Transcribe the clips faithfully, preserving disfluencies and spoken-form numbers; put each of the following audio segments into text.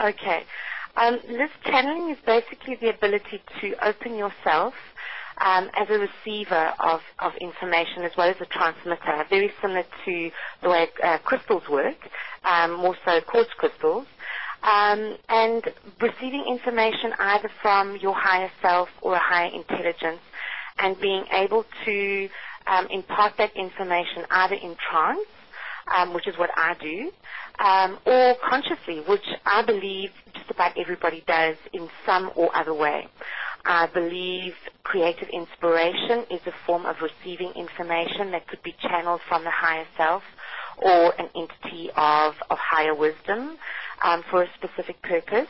Okay. Um, Liz, channeling is basically the ability to open yourself um, as a receiver of, of information as well as a transmitter, very similar to the way uh, crystals work, um, more so quartz crystals, um, and receiving information either from your higher self or a higher intelligence and being able to um, impart that information either in trance, Um, which is what I do, um, or consciously, which I believe just about everybody does in some or other way. I believe creative inspiration is a form of receiving information that could be channeled from the higher self or an entity of, of higher wisdom um, for a specific purpose.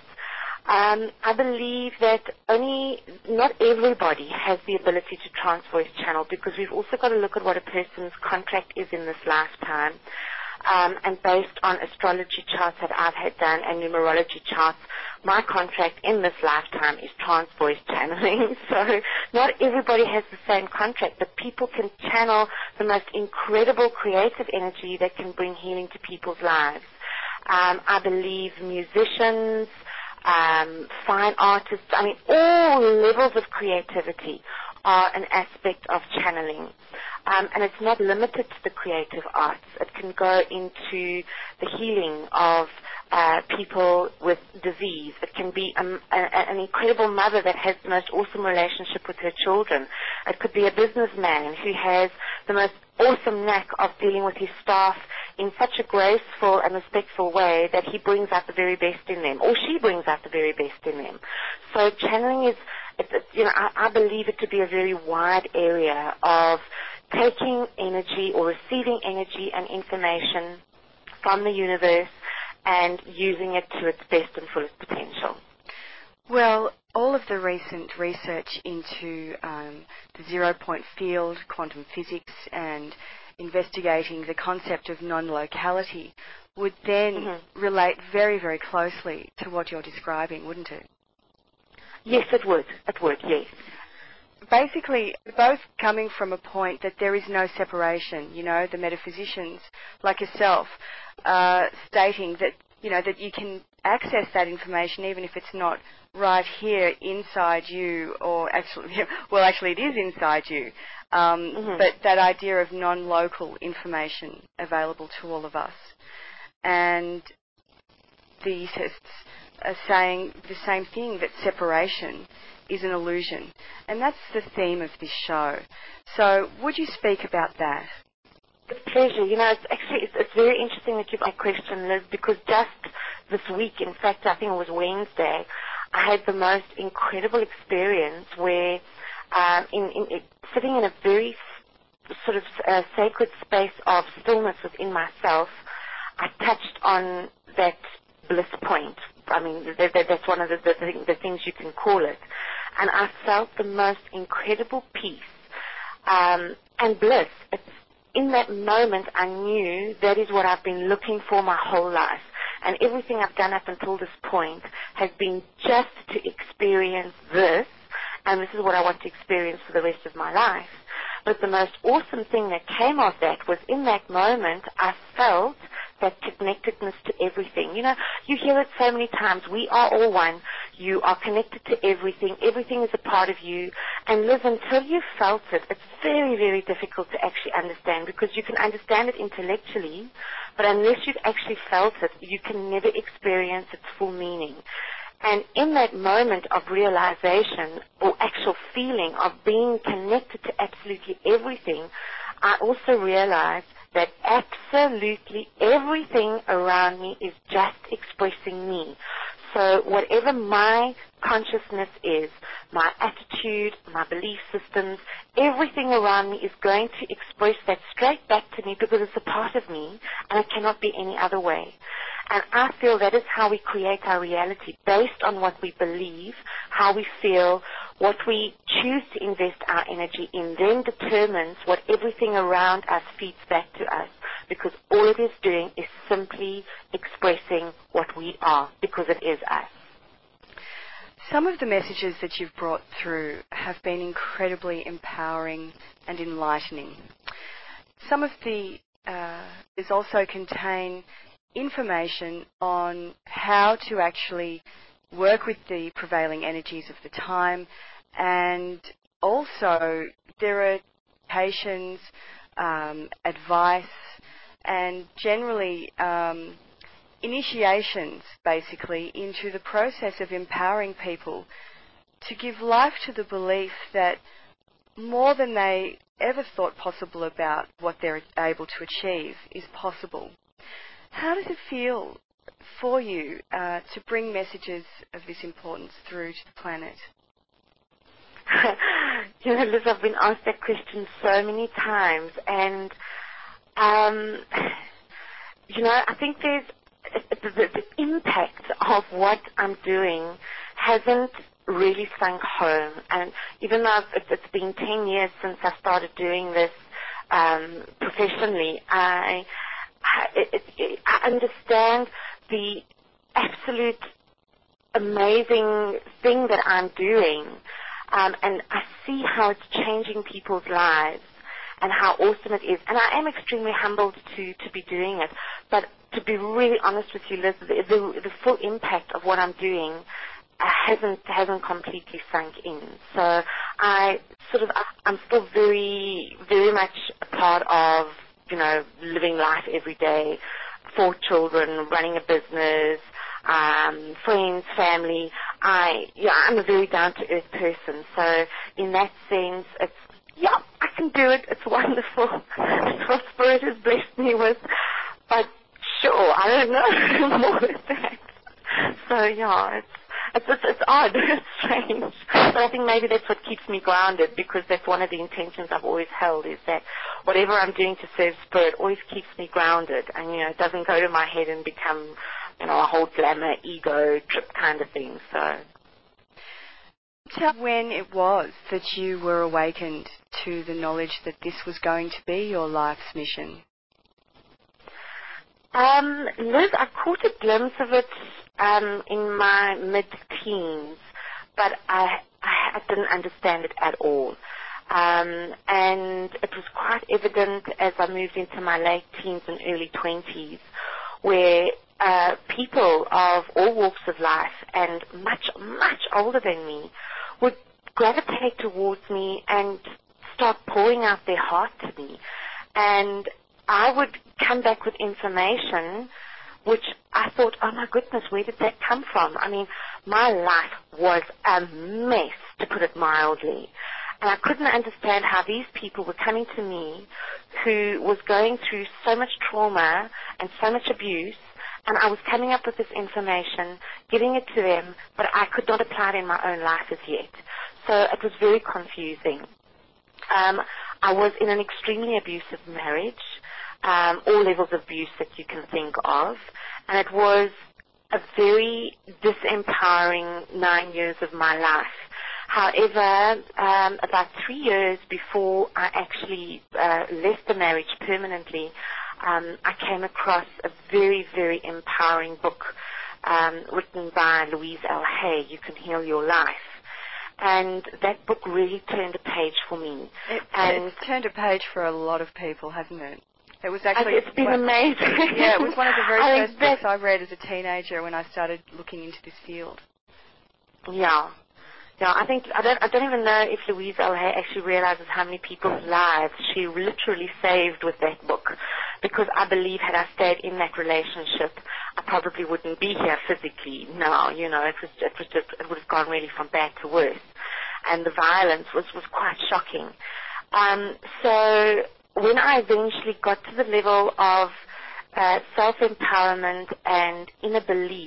Um, I believe that only, not everybody has the ability to transvoice channel, because we've also got to look at what a person's contract is in this lifetime. Um, and based on astrology charts that I've had done and numerology charts, my contract in this lifetime is transvoice channeling. So not everybody has the same contract, but people can channel the most incredible creative energy that can bring healing to people's lives. Um, I believe musicians, Um, fine artists, I mean, all levels of creativity are an aspect of channeling. Um, and it's not limited to the creative arts. It can go into the healing of uh, people with disease. It can be um, a, an incredible mother that has the most awesome relationship with her children. It could be a businessman who has the most awesome knack of dealing with his staff in such a graceful and respectful way that he brings out the very best in them, or she brings out the very best in them. So channeling is, it, it, you know, I, I believe it to be a very wide area of taking energy or receiving energy and information from the universe and using it to its best and fullest potential. Well, all of the recent research into um, the zero-point field, quantum physics, and investigating the concept of non-locality would then mm-hmm. relate very, very closely to what you're describing, wouldn't it? Yes, it would. It would, yes. Basically, both coming from a point that there is no separation, you know, the metaphysicians like yourself uh, stating that, you know, that you can access that information even if it's not right here inside you, or actually, well, actually it is inside you, um, mm-hmm. but that idea of non-local information available to all of us. And the ethicists are saying the same thing, that separation is an illusion. And that's the theme of this show. So would you speak about that? With pleasure. You know, it's actually, it's, it's very interesting that you've asked that question, Liz, because just this week, in fact, I think it was Wednesday, I had the most incredible experience where, um, in, in, in sitting in a very s- sort of uh, sacred space of stillness within myself, I touched on that bliss point. I mean, that, that, that's one of the, the, the things you can call it. And I felt the most incredible peace um, and bliss. It's, in that moment, I knew that is what I've been looking for my whole life. And everything I've done up until this point has been just to experience this, and this is what I want to experience for the rest of my life. But the most awesome thing that came of that was, in that moment, I felt that connectedness to everything. You know, you hear it so many times. We are all one. You are connected to everything. Everything is a part of you. And Liz, until you felt it, it's very, very difficult to actually understand, because you can understand it intellectually, but unless you've actually felt it, you can never experience its full meaning. And in that moment of realization or actual feeling of being connected to absolutely everything, I also realized that absolutely everything around me is just expressing me. So whatever my consciousness is, my attitude, my belief systems, everything around me is going to express that straight back to me, because it's a part of me and it cannot be any other way. And I feel that is how we create our reality, based on what we believe, how we feel, what we choose to invest our energy in, then determines what everything around us feeds back to us, because all it is doing is simply expressing what we are, because it is us. Some of the messages that you've brought through have been incredibly empowering and enlightening. Some of the uh, is also contain information on how to actually work with the prevailing energies of the time, and also there are patients, um, advice, and generally um, initiations basically into the process of empowering people to give life to the belief that more than they ever thought possible about what they're able to achieve is possible. How does it feel for you uh, to bring messages of this importance through to the planet? You know, Liz, I've been asked that question so many times, and um, you know, I think there's the, the, the impact of what I'm doing hasn't really sunk home. And even though it's, it's been ten years since I started doing this um, professionally, I, I, it, it, I understand the absolute amazing thing that I'm doing, um, and I see how it's changing people's lives and how awesome it is. And I am extremely humbled to, to be doing it. But to be really honest with you, Liz, the, the, the full impact of what I'm doing uh, hasn't hasn't completely sunk in. So I sort of, I'm still very, very much a part of, you know, living life every day, four children, running a business, um, friends, family. I, yeah, I'm a very down-to-earth person. So in that sense, it's, yeah, I can do it. It's wonderful. It's what Spirit has blessed me with. But sure, I don't know more than that. So yeah, it's it's it's, it's odd, it's strange. But I think maybe that's what keeps me grounded, because that's one of the intentions I've always held, is that whatever I'm doing to serve Spirit always keeps me grounded, and you know, it doesn't go to my head and become, you know, a whole glamour ego trip kind of thing. So. Tell when it was that you were awakened to the knowledge that this was going to be your life's mission. Um, Liz, I caught a glimpse of it um, in my mid-teens, but I, I, I didn't understand it at all. Um, and it was quite evident as I moved into my late teens and early twenties, where uh, people of all walks of life and much, much older than me would gravitate towards me and start pouring out their heart to me. And I would come back with information which I thought, oh my goodness, where did that come from? I mean, my life was a mess, to put it mildly. And I couldn't understand how these people were coming to me who was going through so much trauma and so much abuse, and I was coming up with this information, giving it to them, but I could not apply it in my own life as yet. So it was very confusing. Um, I was in an extremely abusive marriage, um, all levels of abuse that you can think of, and it was a very disempowering nine years of my life. However, um, about three years before I actually uh, left the marriage permanently, um, I came across a very, very empowering book um, written by Louise L. Hay, You Can Heal Your Life. And that book really turned a page for me. It, and it's turned a page for a lot of people, hasn't it? It was actually... It's been one, amazing. Yeah, it was one of the very I first books I read as a teenager when I started looking into this field. Yeah. Yeah, I think, I don't, I don't even know if Louise L. Hay actually realizes how many people's lives she literally saved with that book. Because I believe had I stayed in that relationship, I probably wouldn't be here physically now. You know, it was, it was just, it would have gone really from bad to worse. And the violence was, was quite shocking. Um, so when I eventually got to the level of uh, self-empowerment and inner belief,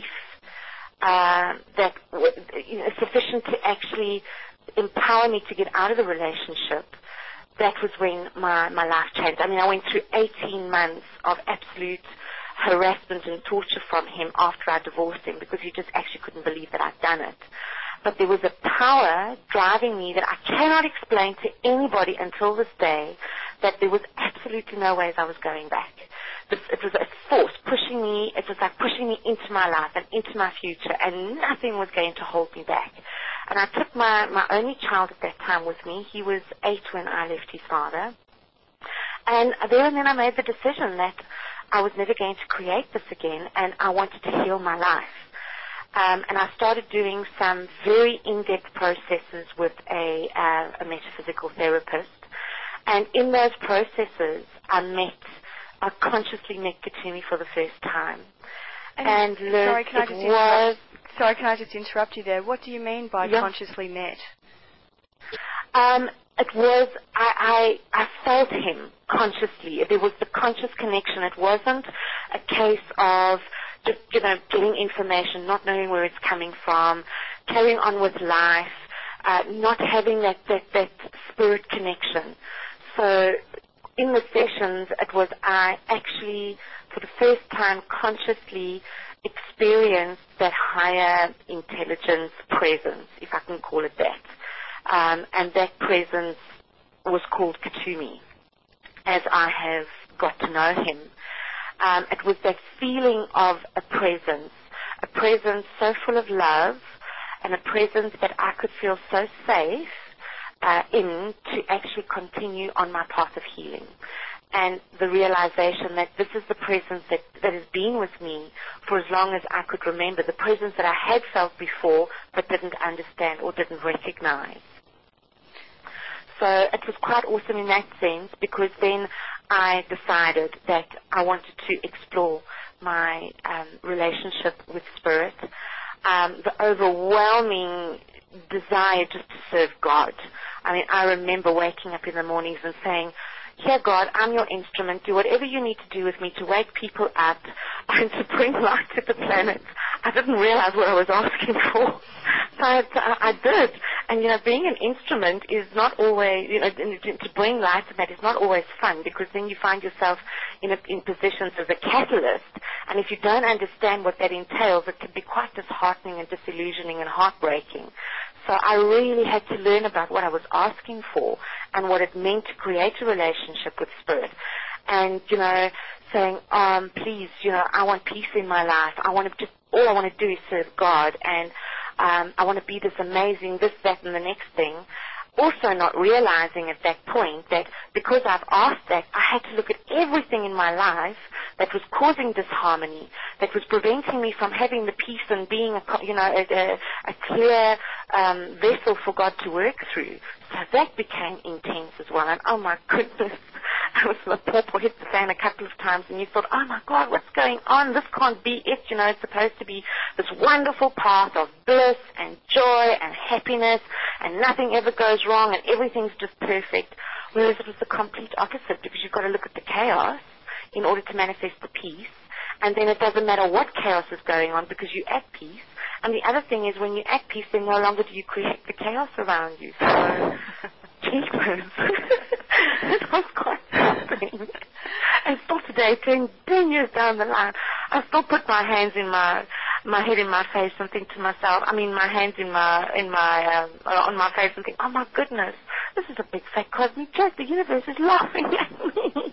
Uh, that w- you know, sufficient to actually empower me to get out of the relationship, that was when my, my life changed. I mean, I went through eighteen months of absolute harassment and torture from him after I divorced him, because he just actually couldn't believe that I'd done it. But there was a power driving me that I cannot explain to anybody until this day, that there was absolutely no ways I was going back. It was a force pushing me, it was like pushing me into my life and into my future, and nothing was going to hold me back. And I took my, my only child at that time with me. He was eight when I left his father. And there and then I made the decision that I was never going to create this again, and I wanted to heal my life. Um, and I started doing some very in-depth processes with a, uh, a metaphysical therapist. And in those processes, I met, I consciously met Kuthumi for the first time. And, and Liz, sorry, can I just it was... Sorry, can I just interrupt you there? What do you mean by yeah. consciously met? Um, it was, I, I, I felt him consciously. There was the conscious connection. It wasn't a case of just, you know, getting information, not knowing where it's coming from, carrying on with life, uh, not having that, that, that spirit connection. So in the sessions, it was I actually, for the first time, consciously experienced that higher intelligence presence, if I can call it that. Um, and that presence was called Kuthumi, as I have got to know him. Um, it was that feeling of a presence, a presence so full of love, and a presence that I could feel so safe uh, in to actually continue on my path of healing. And the realization that this is the presence that, that has been with me for as long as I could remember, the presence that I had felt before but didn't understand or didn't recognize. So it was quite awesome in that sense, because then I decided that I wanted to explore my um, relationship with Spirit, um, the overwhelming desire just to serve God. I mean, I remember waking up in the mornings and saying, "Here, God, I'm your instrument. Do whatever you need to do with me to wake people up and to bring light to the planet." I didn't realize what I was asking for. So I, I did. And, you know, being an instrument is not always, you know, to bring light to that is not always fun, because then you find yourself in, a, in positions as a catalyst. And if you don't understand what that entails, it can be quite disheartening and disillusioning and heartbreaking. So I really had to learn about what I was asking for and what it meant to create a relationship with Spirit. And, you know, saying, um, please, you know, I want peace in my life. I want to just, all I want to do is serve God. And um, I want to be this amazing, this, that, and the next thing. Also not realizing at that point that because I've asked that, I had to look at everything in my life that was causing disharmony, that was preventing me from having the peace and being, a, you know, a, a, a clear um, vessel for God to work through. So that became intense as well. And oh my goodness, I was the pawpaw hit the fan a couple of times, and you thought, oh my God, what's going on? This can't be it. You know, it's supposed to be this wonderful path of bliss and joy and happiness, and nothing ever goes wrong, and everything's just perfect. Whereas it was the complete opposite, because you've got to look at the chaos in order to manifest the peace. And then it doesn't matter what chaos is going on, because you're at peace. And the other thing is, when you're at peace, then no longer do you create the chaos around you. So, jeepers. It was quite something. And still today, ten, ten years down the line, I still put my hands in my my head in my face and think to myself, I mean, my hands in my in my um, on my face and think, oh my goodness, this is a big fat cosmic joke. The universe is laughing at me.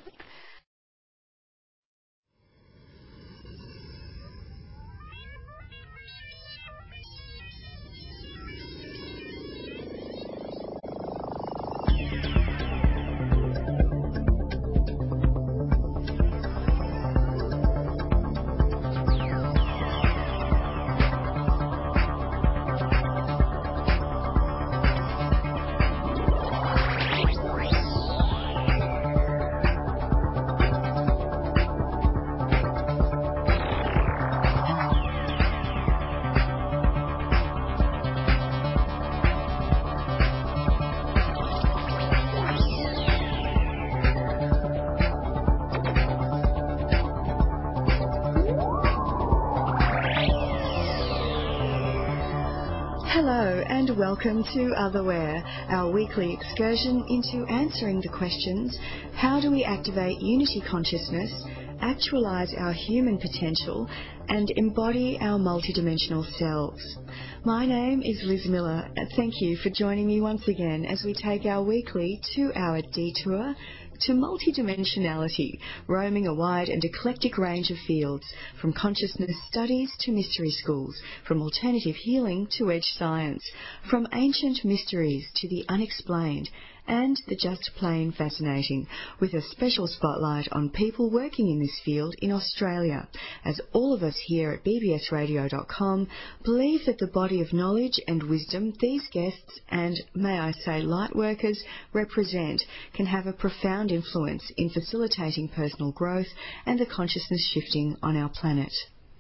Hello and welcome to Otherwhere, our weekly excursion into answering the questions: how do we activate unity consciousness, actualize our human potential, and embody our multidimensional selves? My name is Liz Miller, and thank you for joining me once again as we take our weekly two-hour detour to multidimensionality, roaming a wide and eclectic range of fields, from consciousness studies to mystery schools, from alternative healing to edge science, from ancient mysteries to the unexplained, and the just plain fascinating, with a special spotlight on people working in this field in Australia, as all of us here at b b s radio dot com believe that the body of knowledge and wisdom these guests and, may I say, lightworkers represent can have a profound influence in facilitating personal growth and the consciousness shifting on our planet.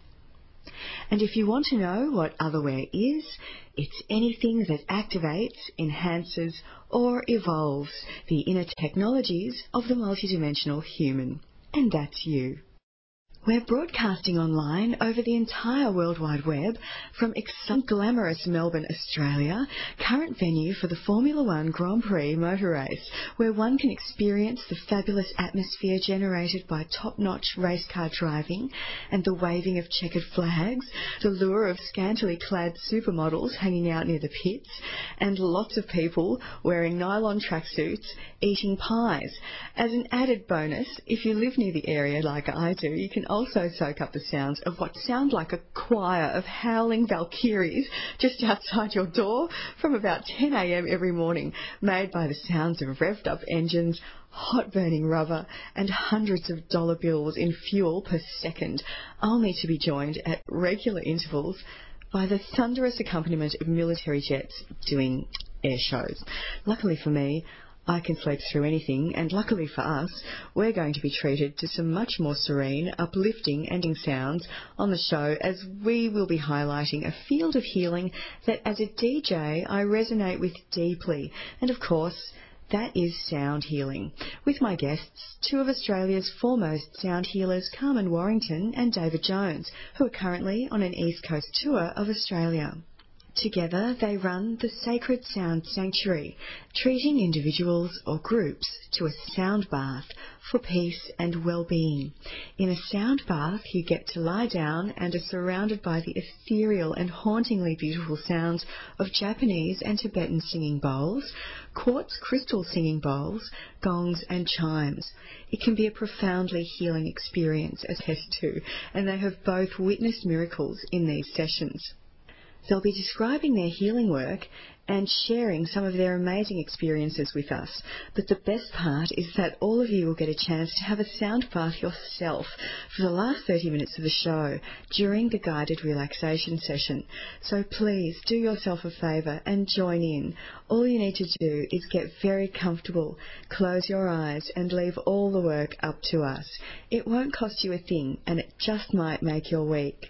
And if you want to know what Otherware is, it's anything that activates, enhances or evolves the inner technologies of the multidimensional human. And that's you. We're broadcasting online over the entire World Wide Web from exciting, glamorous Melbourne, Australia, current venue for the Formula One Grand Prix motor race, where one can experience the fabulous atmosphere generated by top-notch race car driving and the waving of checkered flags, the lure of scantily clad supermodels hanging out near the pits, and lots of people wearing nylon tracksuits, eating pies. As an added bonus, if you live near the area like I do, you can also soak up the sounds of what sound like a choir of howling Valkyries just outside your door from about ten a m every morning, made by the sounds of revved up engines, hot burning rubber and hundreds of dollar bills in fuel per second, only to be joined at regular intervals by the thunderous accompaniment of military jets doing air shows. Luckily for me, I can sleep through anything, and luckily for us, we're going to be treated to some much more serene, uplifting, ending sounds on the show, as we will be highlighting a field of healing that as a D J I resonate with deeply, and of course that is sound healing, with my guests, two of Australia's foremost sound healers, Carmen Warrington and David Jones, who are currently on an East Coast tour of Australia. Together they run the Sacred Sound Sanctuary, treating individuals or groups to a sound bath for peace and well-being. In a sound bath you get to lie down and are surrounded by the ethereal and hauntingly beautiful sounds of Japanese and Tibetan singing bowls, quartz crystal singing bowls, gongs and chimes. It can be a profoundly healing experience, as attest to, and they have both witnessed miracles in these sessions. They'll be describing their healing work and sharing some of their amazing experiences with us. But the best part is that all of you will get a chance to have a sound bath yourself for the last thirty minutes of the show during the guided relaxation session. So please do yourself a favour and join in. All you need to do is get very comfortable, close your eyes and leave all the work up to us. It won't cost you a thing, and it just might make your week.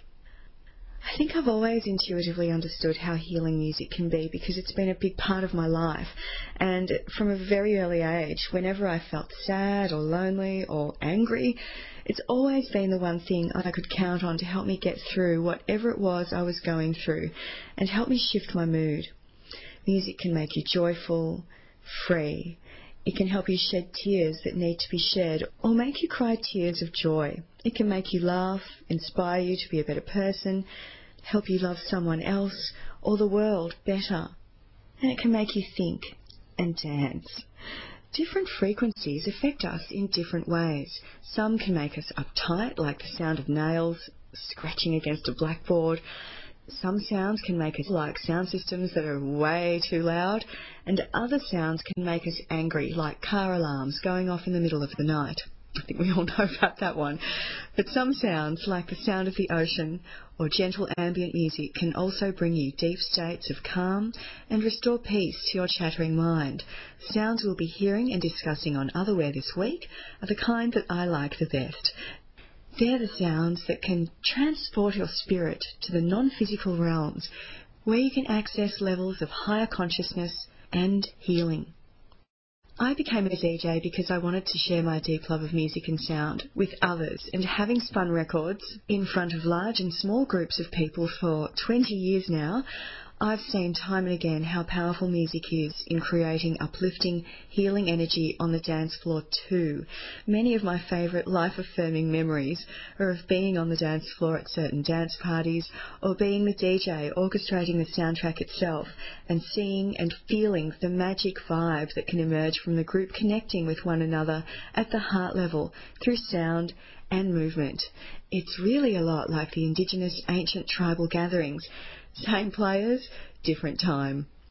I think I've always intuitively understood how healing music can be, because it's been a big part of my life. And from a very early age, whenever I felt sad or lonely or angry, it's always been the one thing I could count on to help me get through whatever it was I was going through and help me shift my mood. Music can make you joyful, free. It can help you shed tears that need to be shed, or make you cry tears of joy. It can make you laugh, inspire you to be a better person, help you love someone else or the world better. And it can make you think and dance. Different frequencies affect us in different ways. Some can make us uptight, like the sound of nails scratching against a blackboard. Some sounds can make us like sound systems that are way too loud, and other sounds can make us angry, like car alarms going off in the middle of the night. I think we all know about that one. But some sounds, like the sound of the ocean or gentle ambient music, can also bring you deep states of calm and restore peace to your chattering mind. The sounds we'll be hearing and discussing on Otherware this week are the kind that I like the best. They're the sounds that can transport your spirit to the non-physical realms, where you can access levels of higher consciousness and healing. I became a D J because I wanted to share my deep love of music and sound with others, and having spun records in front of large and small groups of people for twenty years now, I've seen time and again how powerful music is in creating uplifting, healing energy on the dance floor too. Many of my favourite life-affirming memories are of being on the dance floor at certain dance parties, or being the D J orchestrating the soundtrack itself and seeing and feeling the magic vibe that can emerge from the group connecting with one another at the heart level through sound and movement. It's really a lot like the indigenous ancient tribal gatherings. Same players, different time.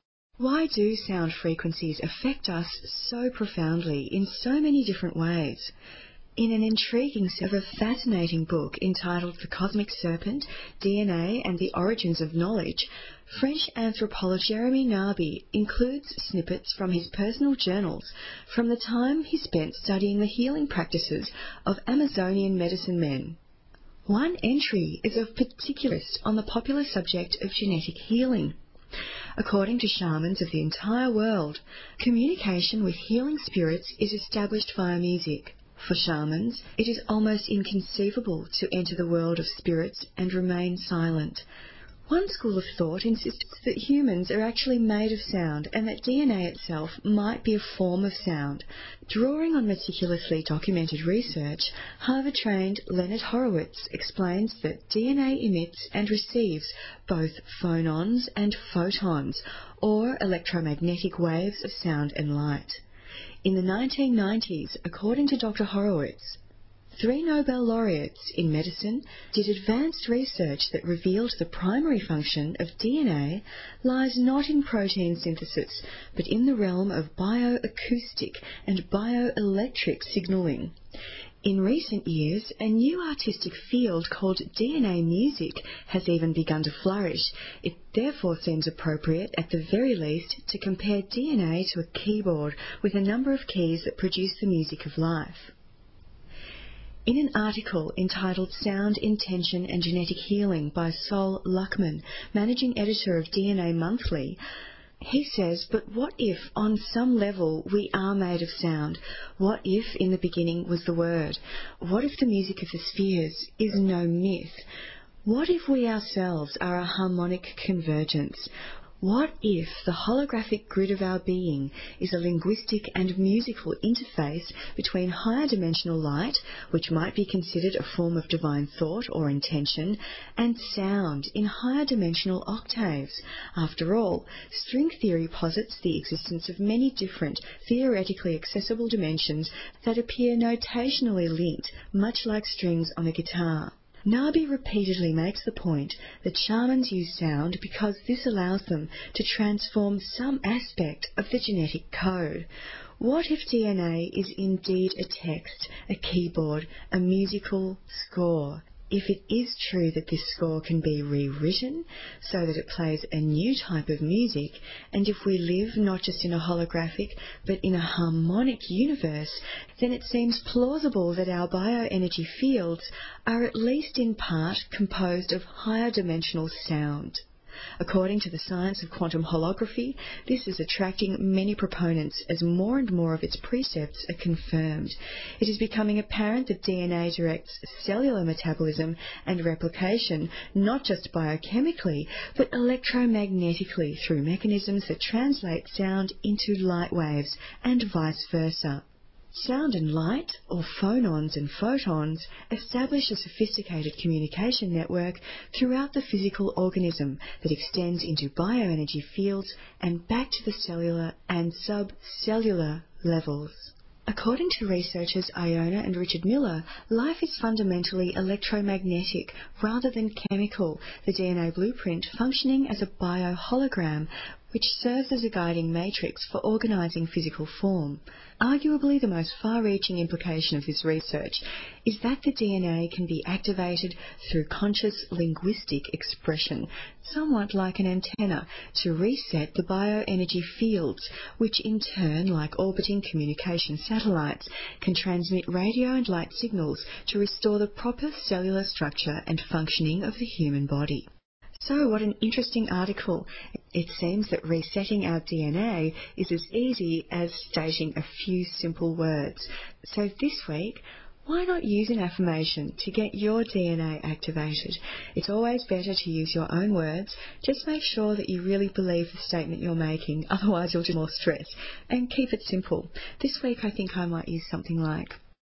Why do sound frequencies affect us so profoundly in so many different ways? In an intriguing of a fascinating book entitled The Cosmic Serpent, D N A and the Origins of Knowledge, French anthropologist Jeremy Narby includes snippets from his personal journals from the time he spent studying the healing practices of Amazonian medicine men. One entry is of particular interest on the popular subject of genetic healing. According to shamans of the entire world, communication with healing spirits is established via music. For shamans, it is almost inconceivable to enter the world of spirits and remain silent. One school of thought insists that humans are actually made of sound and that D N A itself might be a form of sound. Drawing on meticulously documented research, Harvard-trained Leonard Horowitz explains that D N A emits and receives both phonons and photons, or electromagnetic waves of sound and light. In the nineteen nineties, according to Doctor Horowitz, three Nobel laureates in medicine did advanced research that revealed the primary function of D N A lies not in protein synthesis, but in the realm of bioacoustic and bioelectric signaling. In recent years, a new artistic field called D N A music has even begun to flourish. It therefore seems appropriate, at the very least, to compare D N A to a keyboard with a number of keys that produce the music of life. In an article entitled Sound, Intention and Genetic Healing by Sol Luckman, managing editor of D N A Monthly, he says, but what if on some level we are made of sound? What if in the beginning was the word? What if the music of the spheres is no myth? What if we ourselves are a harmonic convergence? What if the holographic grid of our being is a linguistic and musical interface between higher dimensional light, which might be considered a form of divine thought or intention, and sound in higher dimensional octaves? After all, string theory posits the existence of many different, theoretically accessible dimensions that appear notationally linked, much like strings on a guitar. Narby repeatedly makes the point that shamans use sound because this allows them to transform some aspect of the genetic code. What if D N A is indeed a text, a keyboard, a musical score? If it is true that this score can be rewritten so that it plays a new type of music, and if we live not just in a holographic but in a harmonic universe, then it seems plausible that our bioenergy fields are at least in part composed of higher dimensional sound. According to the science of quantum holography, this is attracting many proponents as more and more of its precepts are confirmed. It is becoming apparent that D N A directs cellular metabolism and replication not just biochemically, but electromagnetically through mechanisms that translate sound into light waves and vice versa. Sound and light, or phonons and photons, establish a sophisticated communication network throughout the physical organism that extends into bioenergy fields and back to the cellular and subcellular levels. According to researchers Iona and Richard Miller, life is fundamentally electromagnetic rather than chemical, the D N A blueprint functioning as a biohologram, which serves as a guiding matrix for organising physical form. Arguably the most far-reaching implication of this research is that the D N A can be activated through conscious linguistic expression, somewhat like an antenna, to reset the bioenergy fields, which in turn, like orbiting communication satellites, can transmit radio and light signals to restore the proper cellular structure and functioning of the human body. So what an interesting article. It seems that resetting our D N A is as easy as stating a few simple words. So this week, why not use an affirmation to get your D N A activated? It's always better to use your own words. Just make sure that you really believe the statement you're making, otherwise you'll get more stress. And keep it simple. This week I think I might use something like,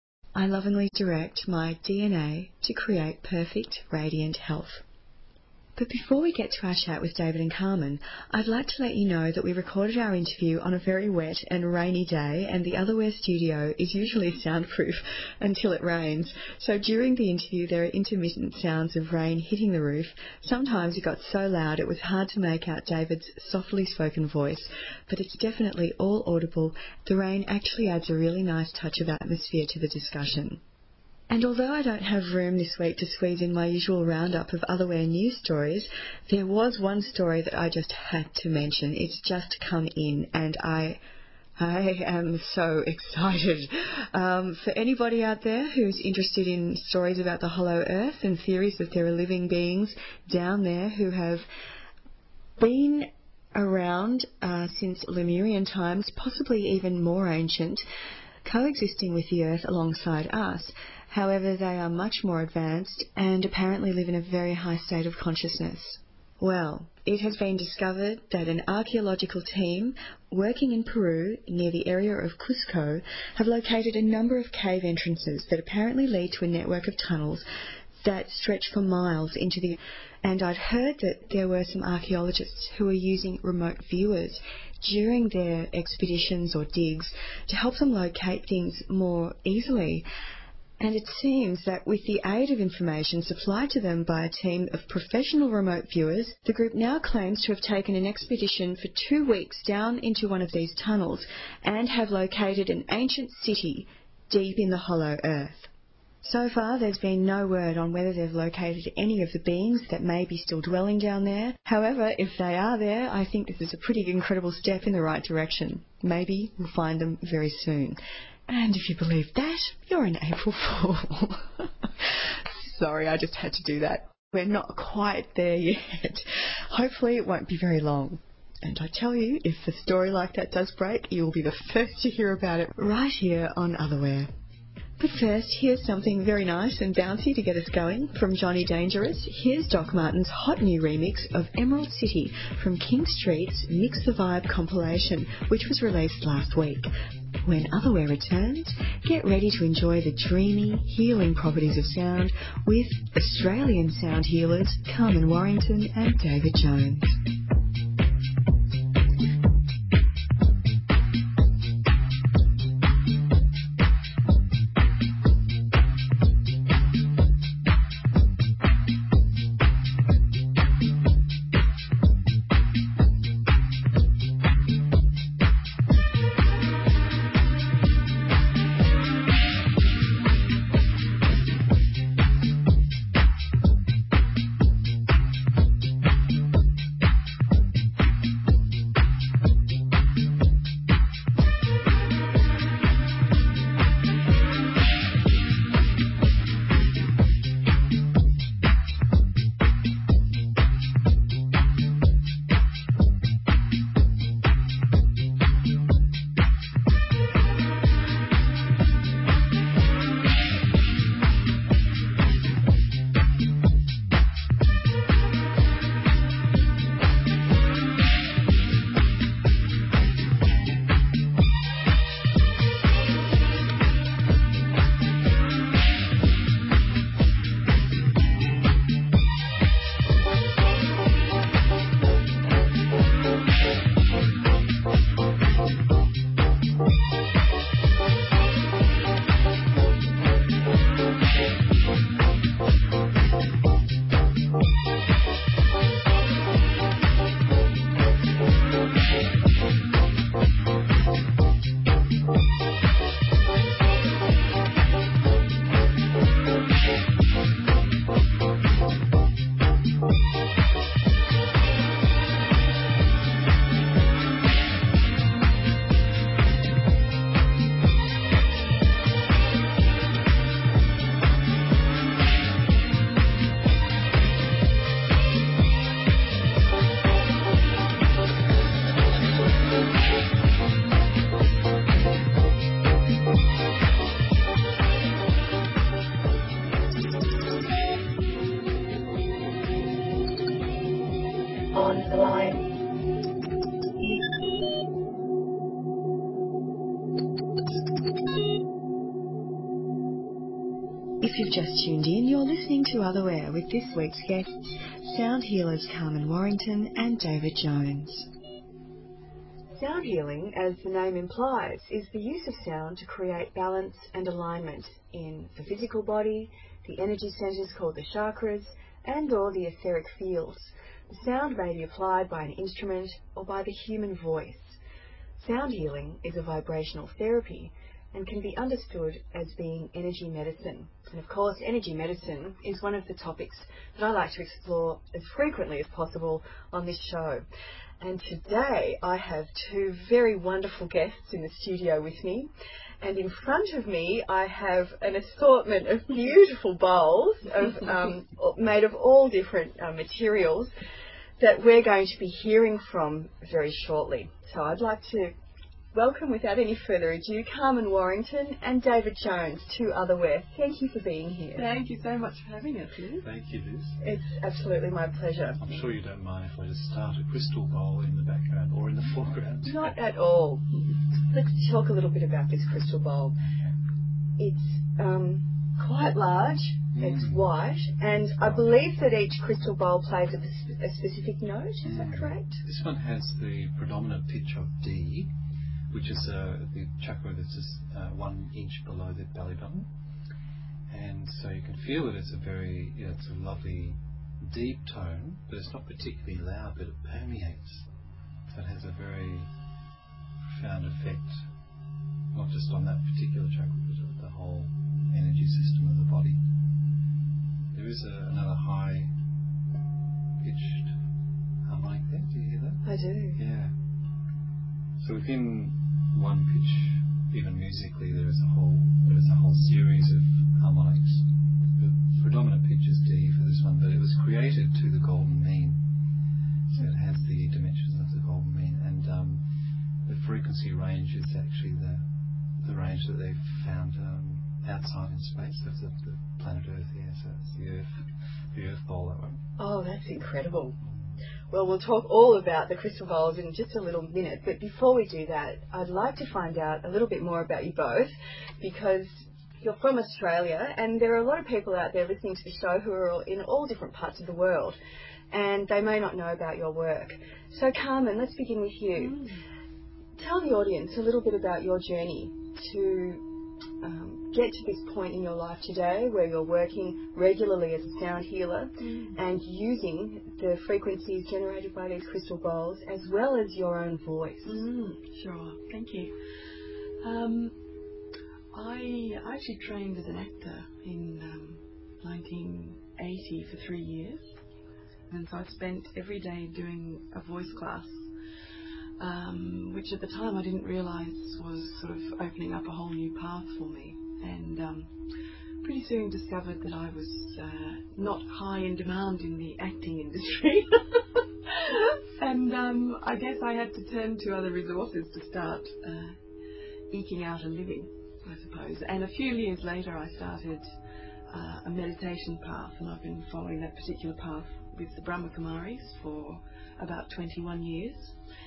I lovingly direct my D N A to create perfect, radiant health. But before we get to our chat with David and Carmen, I'd like to let you know that we recorded our interview on a very wet and rainy day, and the Otherware studio is usually soundproof until it rains. So during the interview there are intermittent sounds of rain hitting the roof. Sometimes it got so loud it was hard to make out David's softly spoken voice, but it's definitely all audible. The rain actually adds a really nice touch of atmosphere to the discussion. And although I don't have room this week to squeeze in my usual roundup of Otherware news stories, there was one story that I just had to mention. It's just come in, and I I am so excited. Um, for anybody out there who's interested in stories about the Hollow Earth and theories that there are living beings down there who have been around uh, since Lemurian times, possibly even more ancient, coexisting with the Earth alongside us. However, they are much more advanced and apparently live in a very high state of consciousness. Well, it has been discovered that an archaeological team working in Peru near the area of Cusco have located a number of cave entrances that apparently lead to a network of tunnels that stretch for miles into the... And I'd heard that there were some archaeologists who were using remote viewers during their expeditions or digs to help them locate things more easily. And it seems that with the aid of information supplied to them by a team of professional remote viewers, the group now claims to have taken an expedition for two weeks down into one of these tunnels and have located an ancient city deep in the Hollow Earth. So far, there's been no word on whether they've located any of the beings that may be still dwelling down there. However, if they are there, I think this is a pretty incredible step in the right direction. Maybe we'll find them very soon. And if you believe that, you're an April Fool. Sorry, I just had to do that. We're not quite there yet. Hopefully it won't be very long. And I tell you, if a story like that does break, you'll be the first to hear about it right here on Otherware. But first, here's something very nice and bouncy to get us going. From Johnny Dangerous, here's Doc Martens' hot new remix of Emerald City from King Street's Mix the Vibe compilation, which was released last week. When Otherware returns, get ready to enjoy the dreamy, healing properties of sound with Australian sound healers Carmen Warrington and David Jones. If you've just tuned in, you're listening to Otherware with this week's guests, sound healers Carmen Warrington and David Jones. Sound healing, as the name implies, is the use of sound to create balance and alignment in the physical body, the energy centres called the chakras, and or the etheric fields. The sound may be applied by an instrument or by the human voice. Sound healing is a vibrational therapy and can be understood as being energy medicine. And of course, energy medicine is one of the topics that I like to explore as frequently as possible on this show. And today I have two very wonderful guests in the studio with me. And in front of me I have an assortment of beautiful bowls of, um, made of all different uh, materials that we're going to be hearing from very shortly. So I'd like to welcome, without any further ado, Carmen Warrington and David Jones to Otherware. Thank you for being here. Thank you so much for having us, Liz. Thank you, Liz. It's absolutely my pleasure. I'm sure you don't mind if I just start a crystal bowl in the background or in the foreground. Not at all. Let's talk a little bit about this crystal bowl. It's um, quite large, mm. It's white, and I believe that each crystal bowl plays a, a specific note, is mm. that correct? This one has the predominant pitch of D, which is uh, the chakra that's just uh, one inch below the belly button. And so you can feel that it's a very, you know, it's a lovely deep tone, but it's not particularly loud, but it permeates. So it has a very profound effect, not just on that particular chakra, but the whole energy system of the body. There is a, another high pitched harmonic there. Do you hear that? I do. Yeah. So within one pitch, even musically, there is a whole there is a whole series of harmonics. The predominant pitch is D for this one, but it was created to the golden mean, so it has the dimensions of the golden mean, and um, the frequency range is actually the the range that they've found um, outside in space of the, the planet Earth. Yeah, so it's the Earth, the Earth bowl, that one. Oh, that's incredible. Well, we'll talk all about the crystal bowls in just a little minute, but before we do that, I'd like to find out a little bit more about you both, because you're from Australia, and there are a lot of people out there listening to the show who are in all different parts of the world, and they may not know about your work. So, Carmen, let's begin with you. Mm. Tell the audience a little bit about your journey to um, get to this point in your life today where you're working regularly as a sound healer mm. and using the frequencies generated by these crystal bowls as well as your own voice. Mm, sure, thank you. Um, I actually trained as an actor in um, nineteen eighty for three years, and so I spent every day doing a voice class, um, which at the time I didn't realise was sort of opening up a whole new path for me, and um, pretty soon discovered that I was uh, not high in demand in the acting industry. And um, I guess I had to turn to other resources to start uh, eking out a living, I suppose. And a few years later I started uh, a meditation path, and I've been following that particular path with the Brahma Kumaris for about twenty-one years.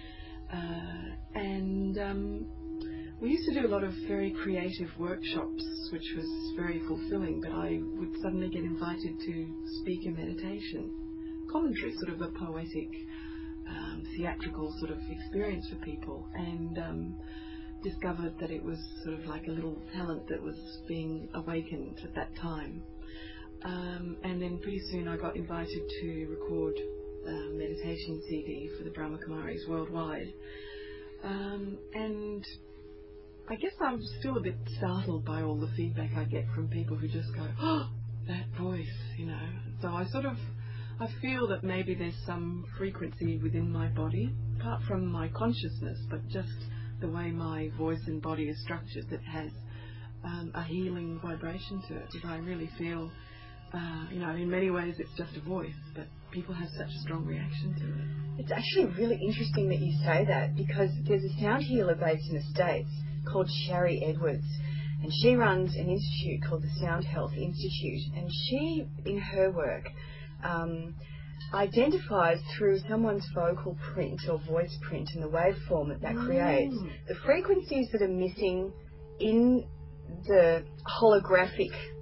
Uh, and um, we used to do a lot of very creative workshops, which was very fulfilling, but I would suddenly get invited to speak a meditation commentary, sort of a poetic, um, theatrical sort of experience for people, and um, discovered that it was sort of like a little talent that was being awakened at that time. Um, and then pretty soon I got invited to record a meditation C D for the Brahma Kumaris worldwide. Um, and I guess I'm still a bit startled by all the feedback I get from people who just go, oh, that voice, you know. So I sort of, I feel that maybe there's some frequency within my body, apart from my consciousness, but just the way my voice and body is structured, that has um, a healing vibration to it. That I really feel, uh, you know, in many ways it's just a voice, but people have such a strong reaction to it. It's actually really interesting that you say that, because there's a sound healer based in the States called Shari Edwards, and she runs an institute called the Sound Health Institute, and she, in her work, um, identifies through someone's vocal print or voice print and the waveform that that mm. creates the frequencies that are missing in the holographic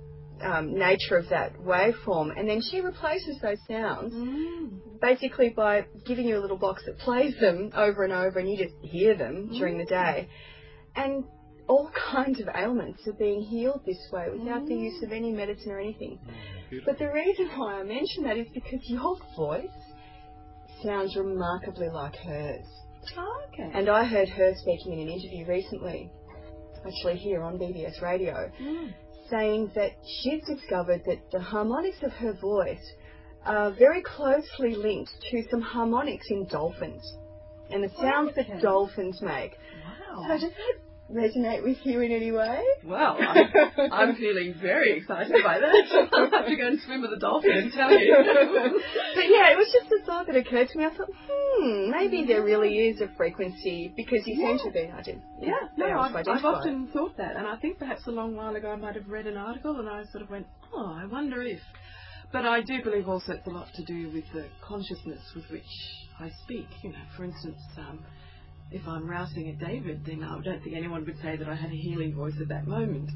um, nature of that waveform, and then she replaces those sounds Mm. basically by giving you a little box that plays them over and over, and you just hear them during the day. And all kinds of ailments are being healed this way without Mm. the use of any medicine or anything. Beautiful. But the reason why I mention that is because your voice sounds remarkably like hers. Oh, okay. And I heard her speaking in an interview recently, actually here on B B S Radio, Mm. saying that she's discovered that the harmonics of her voice are very closely linked to some harmonics in dolphins and the sounds Okay. that dolphins make. Wow. So does that resonate with you in any way? Well, I'm, I'm feeling very excited by that. I'll have to go and swim with a dolphin and tell you. But yeah, it was just a thought that occurred to me. I thought, hmm, maybe there really is a frequency, because you Yeah. seem to be, I did. Yeah, no, able to I've, I've identify. often thought that, and I think perhaps a long while ago I might have read an article and I sort of went, oh, I wonder if. But I do believe also it's a lot to do with the consciousness with which I speak. You know, for instance, um, if I'm rousing at David, then I don't think anyone would say that I had a healing voice at that moment.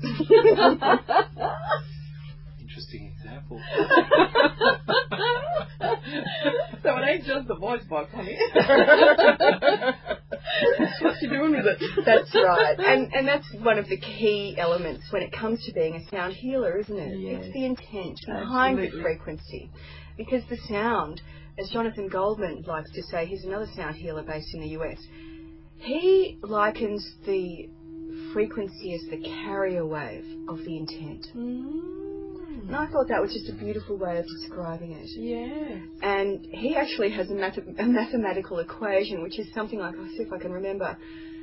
Interesting example. So it ain't just the voice box, honey. What you doing with it? That's right. And and that's one of the key elements when it comes to being a sound healer, isn't it? Yes. It's the intent behind Absolutely. the frequency. Because the sound, as Jonathan Goldman likes to say, he's another sound healer based in the U S, he likens the frequency as the carrier wave of the intent. Mm. And I thought that was just a beautiful way of describing it. Yes. And he actually has a, math- a mathematical equation, which is something like, I'll see if I can remember,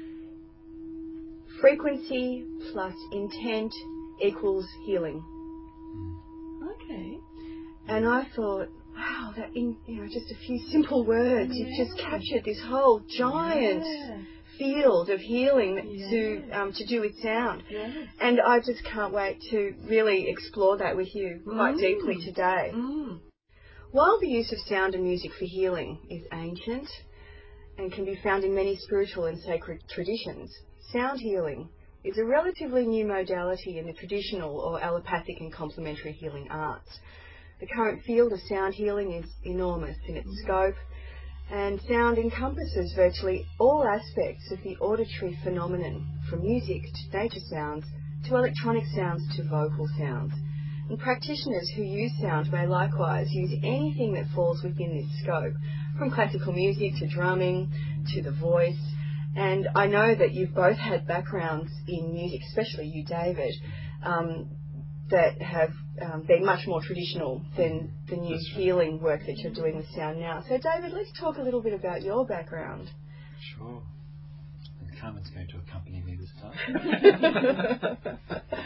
frequency plus intent equals healing. Okay. And I thought, wow, that in you know just a few simple words, Yeah. you've just captured this whole giant Yeah. field of healing that- Yeah. to um, to do with sound. Yes. And I just can't wait to really explore that with you quite Mm. deeply today. Mm. While the use of sound and music for healing is ancient and can be found in many spiritual and sacred traditions, sound healing is a relatively new modality in the traditional or allopathic and complementary healing arts. The current field of sound healing is enormous in its scope, and sound encompasses virtually all aspects of the auditory phenomenon, from music to nature sounds to electronic sounds to vocal sounds. And practitioners who use sound may likewise use anything that falls within this scope, from classical music to drumming to the voice. And I know that you've both had backgrounds in music, especially you, David, um, that have um, been much more traditional than the new healing work that you're doing with sound now. So, David, let's talk a little bit about your background. Sure. And Carmen's going to accompany me this time.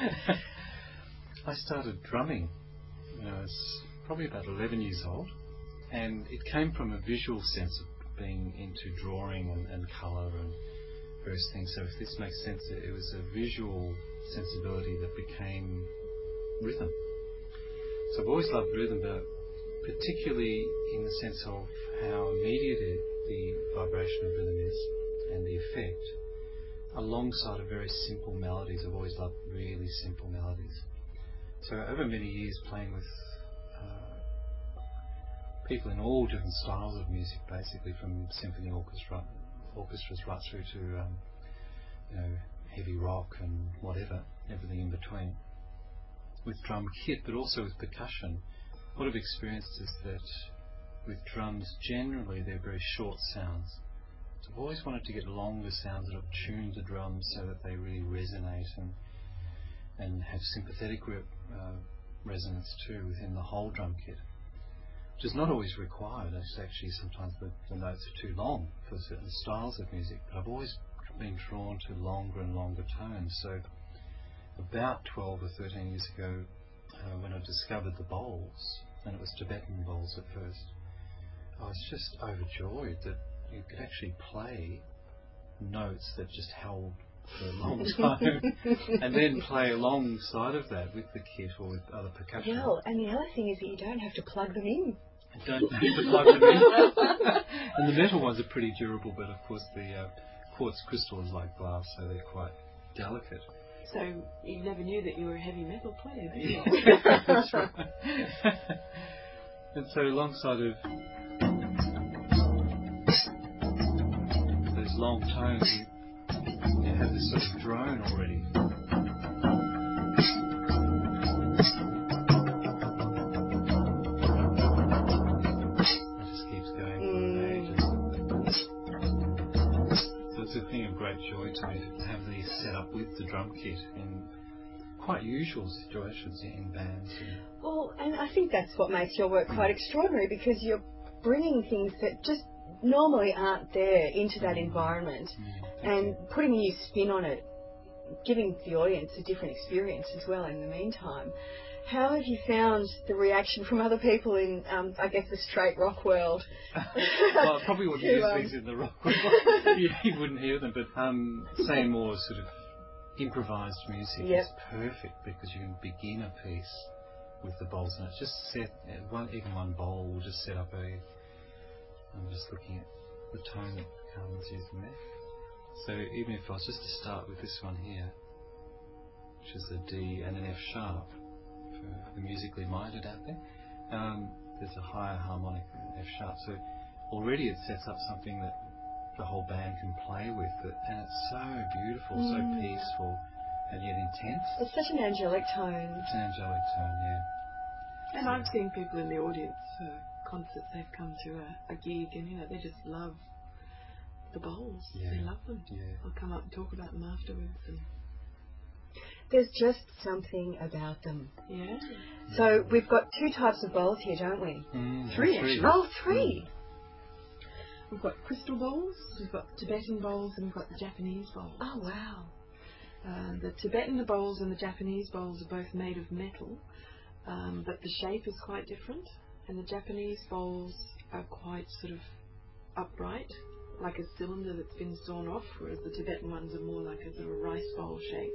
I started drumming when I was probably about eleven years old, and it came from a visual sense of being into drawing and, and colour and various things. So if this makes sense, it, it was a visual sensibility that became rhythm. So I've always loved rhythm, but particularly in the sense of how immediate it, the vibration of rhythm is and the effect, alongside of very simple melodies. I've always loved really simple melodies. So over many years playing with uh, people in all different styles of music, basically from symphony orchestra, orchestras right through to um, you know, heavy rock and whatever, everything in between, with drum kit, but also with percussion. What I've experienced is that with drums, generally they're very short sounds. So I've always wanted to get longer sounds that have tuned the drums so that they really resonate and and have sympathetic re- uh, resonance too within the whole drum kit, which is not always required. It's actually sometimes the, the notes are too long for certain styles of music, but I've always been drawn to longer and longer tones. So about twelve or thirteen years ago, uh, when I discovered the bowls, and it was Tibetan bowls at first, I was just overjoyed that you could actually play notes that just held for a long time and then play alongside of that with the kit or with other percussion. Well, and the other thing is that you don't have to plug them in. I don't have to plug them in. And the metal ones are pretty durable, but of course the uh, quartz crystal is like glass, so they're quite delicate. So you never knew that you were a heavy metal player, did you? That's right. And so alongside of those long tones, you, you have this sort of drone already. It just keeps going for ages. So it's a thing of great joy to me to have these set up with the drum kit in quite usual situations in bands. Well, and I think that's what makes your work quite extraordinary, because you're bringing things that just normally aren't there into that environment Mm, and you. putting a new spin on it, giving the audience a different experience as well in the meantime. How have you found the reaction from other people in, um, I guess, the straight rock world? Well, I probably wouldn't To, use um, these in the rock world. you, you wouldn't hear them, but um, say more sort of improvised music Yep. is perfect, because you can begin a piece with the bowls, and it's just set uh, one, even one bowl will just set up a. I'm just looking at the tone that comes using that. So even if I was just to start with this one here, which is a D and an F sharp for the musically minded out there, um, there's a higher harmonic than an F sharp. So already it sets up something that the whole band can play with, it, and it's so beautiful, Mm. so peaceful, and yet intense. It's such an angelic tone. It's an angelic tone, yeah. And I've seen people in the audience for concerts, they've come to a, a gig and, you know, they just love the bowls. Yeah. They love them. Yeah. They'll come up and talk about them afterwards. And There's just something about them. yeah. So we've got two types of bowls here, don't we? Mm, Three, three. actually. Oh, three. We've got crystal bowls, we've got Tibetan bowls, and we've got the Japanese bowls. Oh, wow. Uh, the Tibetan bowls and the Japanese bowls are both made of metal, um, but the shape is quite different. And the Japanese bowls are quite sort of upright, like a cylinder that's been sawn off, whereas the Tibetan ones are more like a sort of rice bowl shape.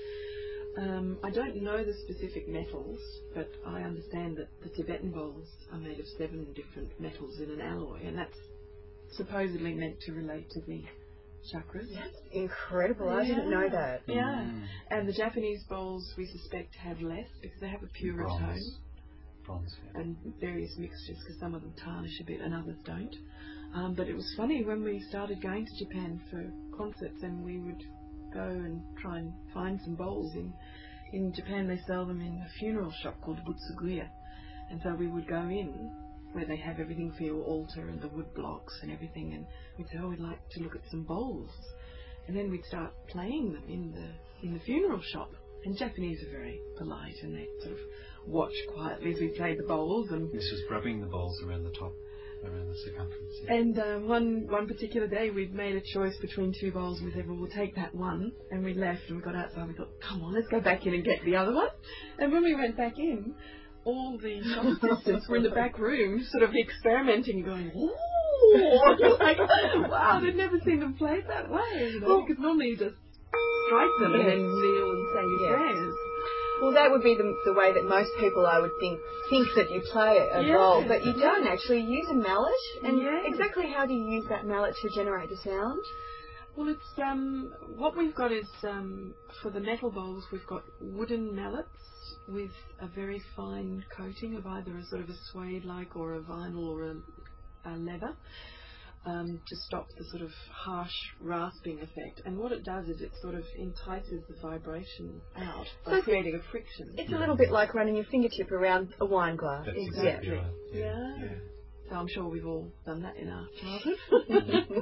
Um, I don't know the specific metals, but I understand that the Tibetan bowls are made of seven different metals in an alloy, and that's supposedly meant to relate to the chakras. That's incredible. I didn't know that. Yeah. Mm. And the Japanese bowls, we suspect, have less because they have a purer Bronze. tone Bronze, yeah. and various mixtures, because some of them tarnish a bit and others don't. Um, but it was funny when we started going to Japan for concerts, and we would go and try and find some bowls. In in Japan, they sell them in a funeral shop called Butsuguya, and so we would go in where they have everything for your altar and the wood blocks and everything, and we'd say, oh, we'd like to look at some bowls, and then we'd start playing them in the in the funeral shop. And Japanese are very polite, and they sort of watch quietly as we played the bowls. And This was rubbing the bowls around the top, around the circumference. Yeah. And uh, one one particular day we'd made a choice between two bowls, and we said, well, we'll take that one. And we left, and we got outside, and we thought, come on, let's go back in and get the other one. And when we went back in, all the shop assistants were in the back room sort of experimenting, going, ooh, like, wow, they'd never seen them play it that way, you know, because normally you just strike them and then kneel and say your Yes. prayers. Well, that would be the, the way that most people, I would think, think that you play a Yeah. bowl, but you Yeah. don't actually use a mallet. And Yeah. exactly how do you use that mallet to generate the sound? Well, it's um, what we've got is um, for the metal bowls, we've got wooden mallets with a very fine coating of either a sort of a suede-like or a vinyl or a, a leather um, to stop the sort of harsh rasping effect. And what it does is it sort of entices the vibration out by So it's- creating a friction. It's a little bit like running your fingertip around a wine glass. That's Exactly. exactly right. Yeah. Yeah. yeah. So I'm sure we've all done that in our childhood.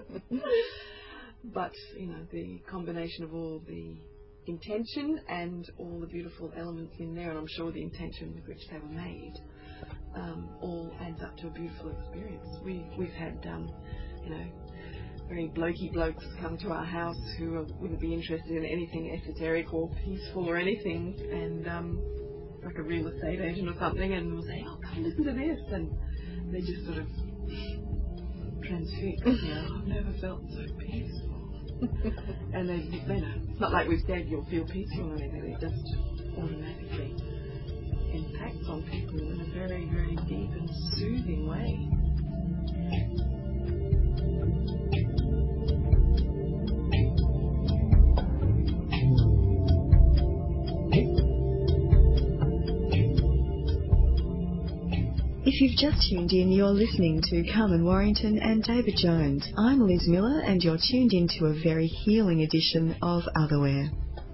But, you know, the combination of all the intention and all the beautiful elements in there, and I'm sure the intention with which they were made, um, all adds up to a beautiful experience. We, we've had, um, you know, very blokey blokes come to our house who are, wouldn't be interested in anything esoteric or peaceful or anything, and um, like a real estate agent or something, and we'll say, oh, come listen to this, and they just sort of transfixed. You know, I've never felt so peaceful. And they, they know, it's not like we've said you'll feel peaceful or anything, it just automatically impacts on people in a very, very deep and soothing way. If you've just tuned in, you're listening to Carmen Warrington and David Jones. I'm Liz Miller, and you're tuned into a very healing edition of Otherware.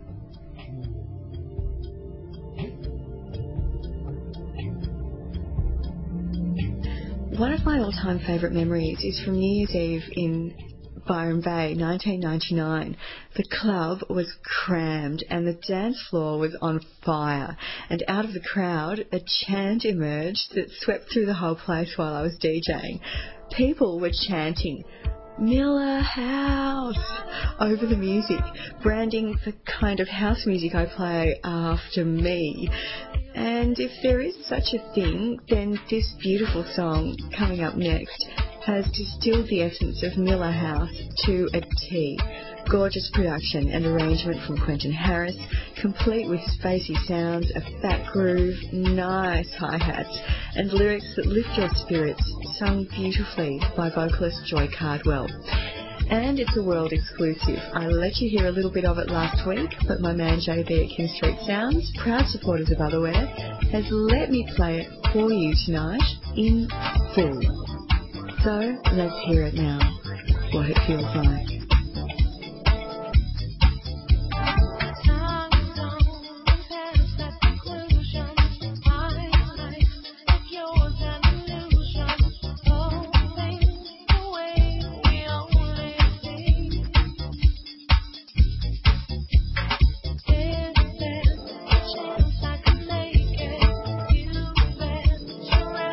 One of my all-time favourite memories is from New Year's Eve in Byron Bay, nineteen ninety-nine. The club was crammed and the dance floor was on fire, and out of the crowd a chant emerged that swept through the whole place while I was DJing. People were chanting Miller House over the music, branding the kind of house music I play after me. And if there is such a thing, then this beautiful song coming up next has distilled the essence of Miller House to a T. Gorgeous production and arrangement from Quentin Harris, complete with spacey sounds, a fat groove, nice hi-hats, and lyrics that lift your spirits, sung beautifully by vocalist Joy Cardwell. And it's a world exclusive. I let you hear a little bit of it last week, but my man J B at King Street Sounds, proud supporters of Otherware, has let me play it for you tonight in full. So let's hear it now, what it feels like.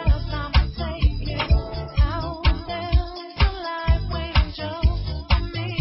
Me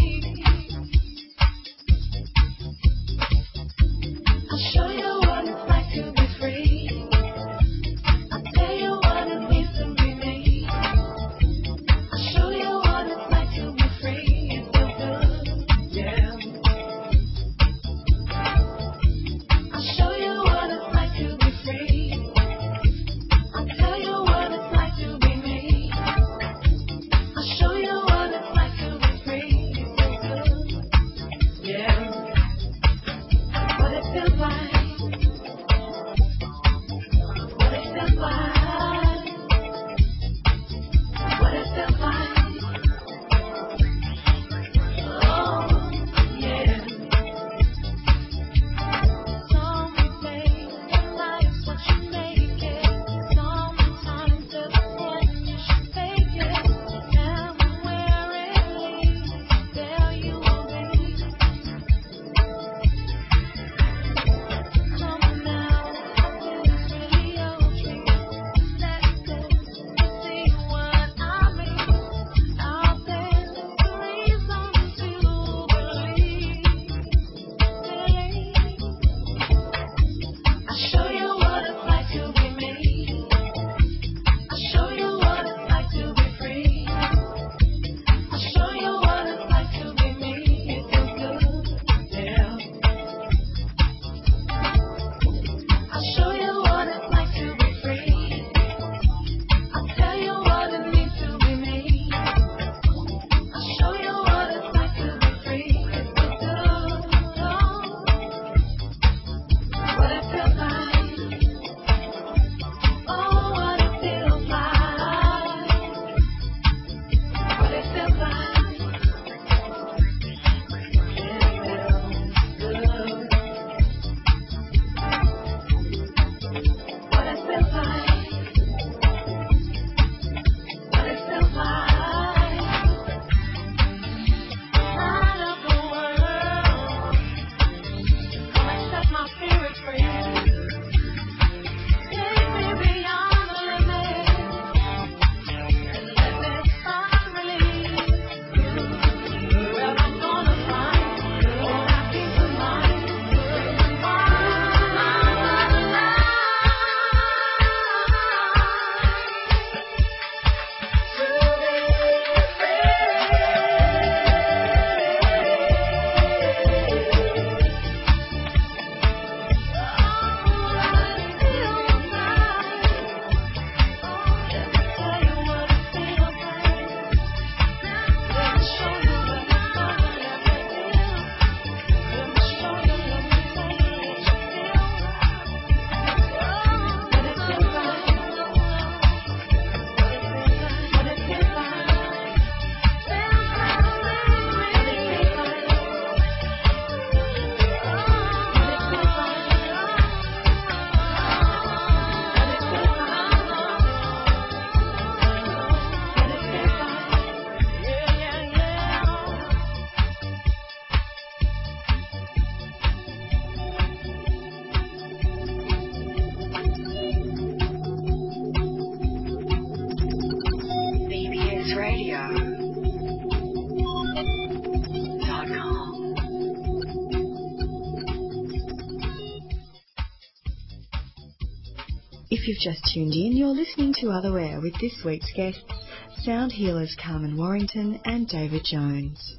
you've just tuned in, you're listening to Otherware with this week's guests, sound healers Carmen Warrington and David Jones.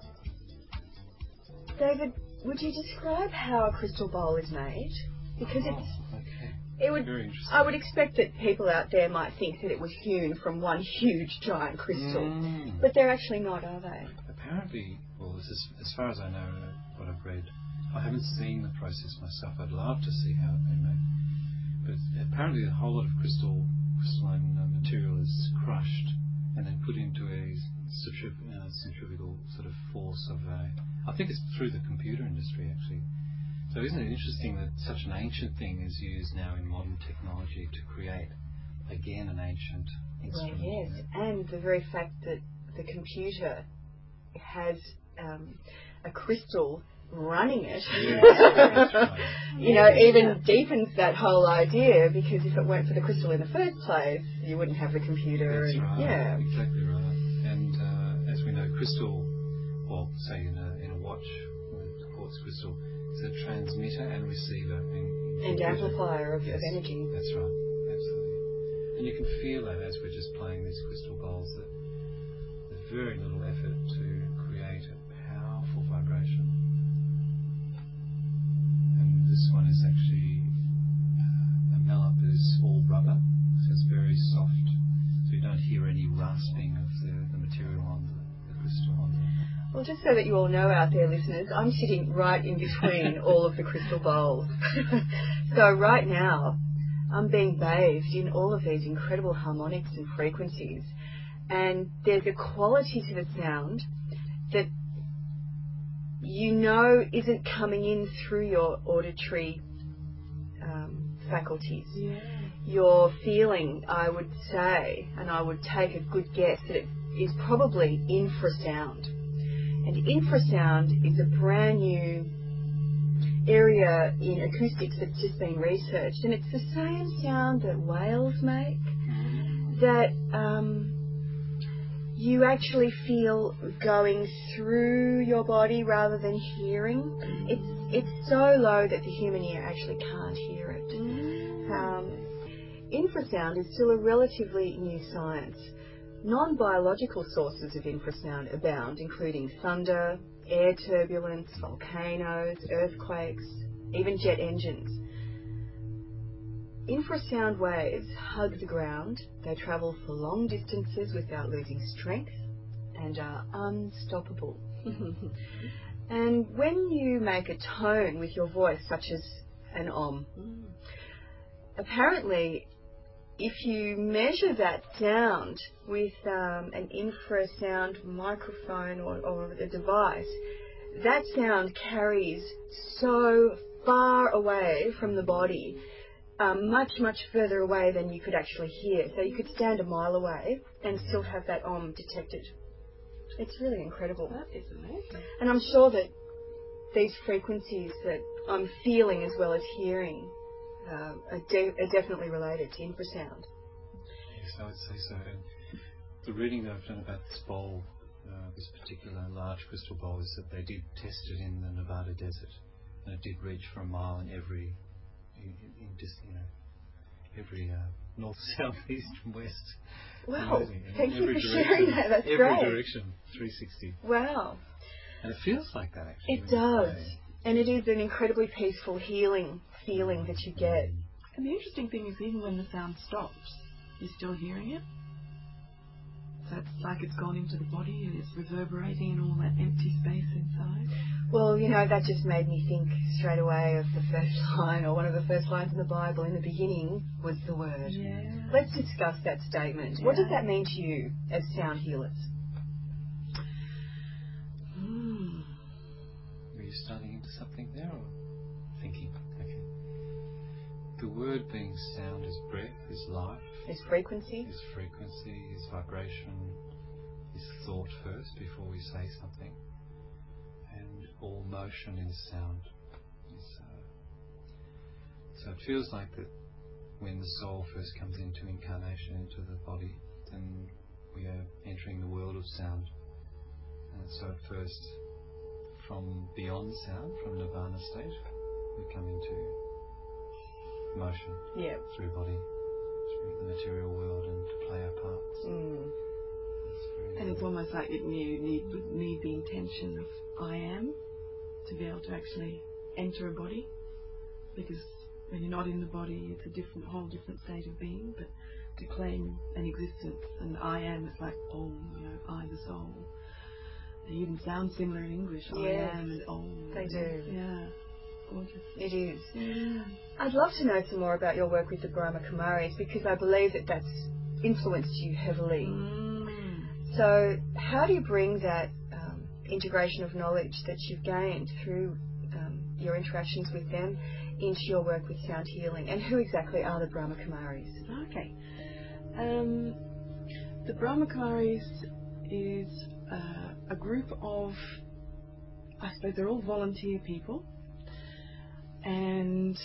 David, would you describe how a crystal bowl is made? Because oh, it's... Okay. It would, Very interesting. I would expect that people out there might think that it was hewn from one huge giant crystal, Mm. but they're actually not, are they? Apparently, well, this is, as far as I know, uh, what I've read, I haven't seen the process myself. I'd love to see how they're made. But apparently a whole lot of crystal, crystalline uh, material is crushed and then put into a centrif- uh, centrifugal sort of force of a... I think it's through the computer industry, actually. So isn't it interesting that such an ancient thing is used now in modern technology to create, again, an ancient instrument? Well, yes, and the very fact that the computer has um, a crystal running it, Yes, that's right. you know, even deepens that whole idea, because if it weren't for the crystal in the first place, you wouldn't have the computer. That's and, right. Yeah, Exactly right. And uh, as we know, crystal, or say in a, in a watch, the quartz crystal, it's a transmitter and receiver. In, in and computer. amplifier of, Yes, of energy. That's right. Absolutely. And you can feel that as we're just playing these crystal bowls, that there's very little effort to create a powerful vibration. And this one is actually uh, a mallet that is all rubber, so it's very soft, so you don't hear any rasping of the, the material on the, the crystal on the... Well, just so that you all know out there, listeners, I'm sitting right in between all of the crystal bowls. So right now, I'm being bathed in all of these incredible harmonics and frequencies. And there's a quality to the sound that you know isn't coming in through your auditory um, faculties. Yeah. You're feeling, I would say, and I would take a good guess, that it is probably infrasound. And infrasound is a brand new area in acoustics that's just been researched. And it's the same sound that whales make, that um, you actually feel going through your body rather than hearing. It's, it's so low that the human ear actually can't hear it. Um, infrasound is still a relatively new science. Non-biological sources of infrasound abound, including thunder, air turbulence, volcanoes, earthquakes, even jet engines. Infrasound waves hug the ground. They travel for long distances without losing strength and are unstoppable. And when you make a tone with your voice, such as an om, apparently if you measure that sound with um, an infrasound microphone or, or a device, that sound carries so far away from the body, um, much, much further away than you could actually hear. So you could stand a mile away and still have that om detected. It's really incredible. That is amazing. And I'm sure that these frequencies that I'm feeling as well as hearing Um, are, de- are definitely related to infrasound. Yes, I would say so. And the reading that I've done about this bowl, uh, this particular large crystal bowl, is that they did test it in the Nevada desert, and it did reach for a mile in every, in, in, in just you know, every uh, north, south, east, and west. Wow! Amazing. Thank you for direction, sharing that. That's every great. Every direction, three sixty. Wow! And it feels like that actually. It when you does, play. and it is an incredibly peaceful, healing feeling that you get. And the interesting thing is, even when the sound stops, you're still hearing it. So it's like it's gone into the body and it's reverberating in all that empty space inside. Well, you know, that just made me think straight away of the first line, or one of the first lines in the Bible. In the beginning was the Word. Yeah. Let's discuss that statement. What does that mean to you as sound healers? Mm. Were you starting into something there, or thinking? Okay. The word being sound is breath, is life, Is frequency? is frequency, is vibration, is thought first before we say something, and all motion is sound. Is, uh, so it feels like that when the soul first comes into incarnation into the body, then we are entering the world of sound. And so at first, from beyond sound, from nirvana state, we come into motion Yeah. through body. the material world and to play our parts. Mm. And it's almost like you need, need, need the intention of I am to be able to actually enter a body, because when you're not in the body, it's a different, whole different state of being. But to claim an existence, and I am, it's like Om, you know, I the soul. They even sound similar in English. Yes, I am and Om. they do. Yeah, gorgeous. It is. Yeah. I'd love to know some more about your work with the Brahma Kumaris, because I believe that that's influenced you heavily. Mm. So how do you bring that um, integration of knowledge that you've gained through um, your interactions with them into your work with sound healing? And who exactly are the Brahma Kumaris? Okay. Um, the Brahma Kumaris is uh, a group of, I suppose they're all volunteer people, and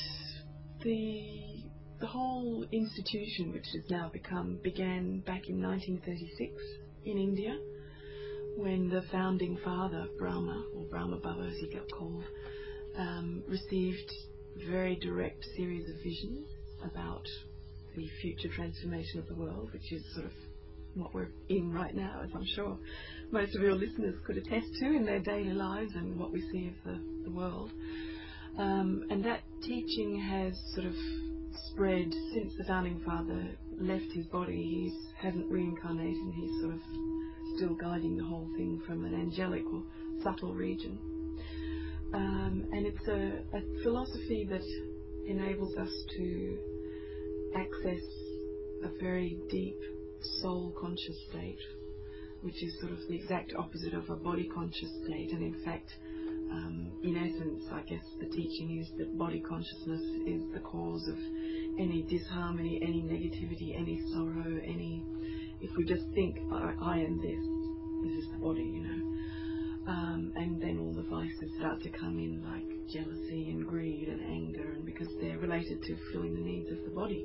the the whole institution, which has now become, began back in nineteen thirty-six in India, when the founding father, Brahma, or Brahma Baba as he got called, um, received a very direct series of visions about the future transformation of the world, which is sort of what we're in right now, as I'm sure most of your listeners could attest to in their daily lives and what we see of the, the world. Um, and that teaching has sort of spread since the founding father left his body. He hasn't reincarnated, and he's sort of still guiding the whole thing from an angelic or subtle region. Um, and it's a, a philosophy that enables us to access a very deep soul conscious state, which is sort of the exact opposite of a body conscious state. And in fact, um, in essence, I guess the teaching is that body consciousness is the cause of any disharmony, any negativity, any sorrow, any, if we just think, I, I am this, this is the body, you know. Um, and then all the vices start to come in, like jealousy and greed and anger, and because they're related to filling the needs of the body.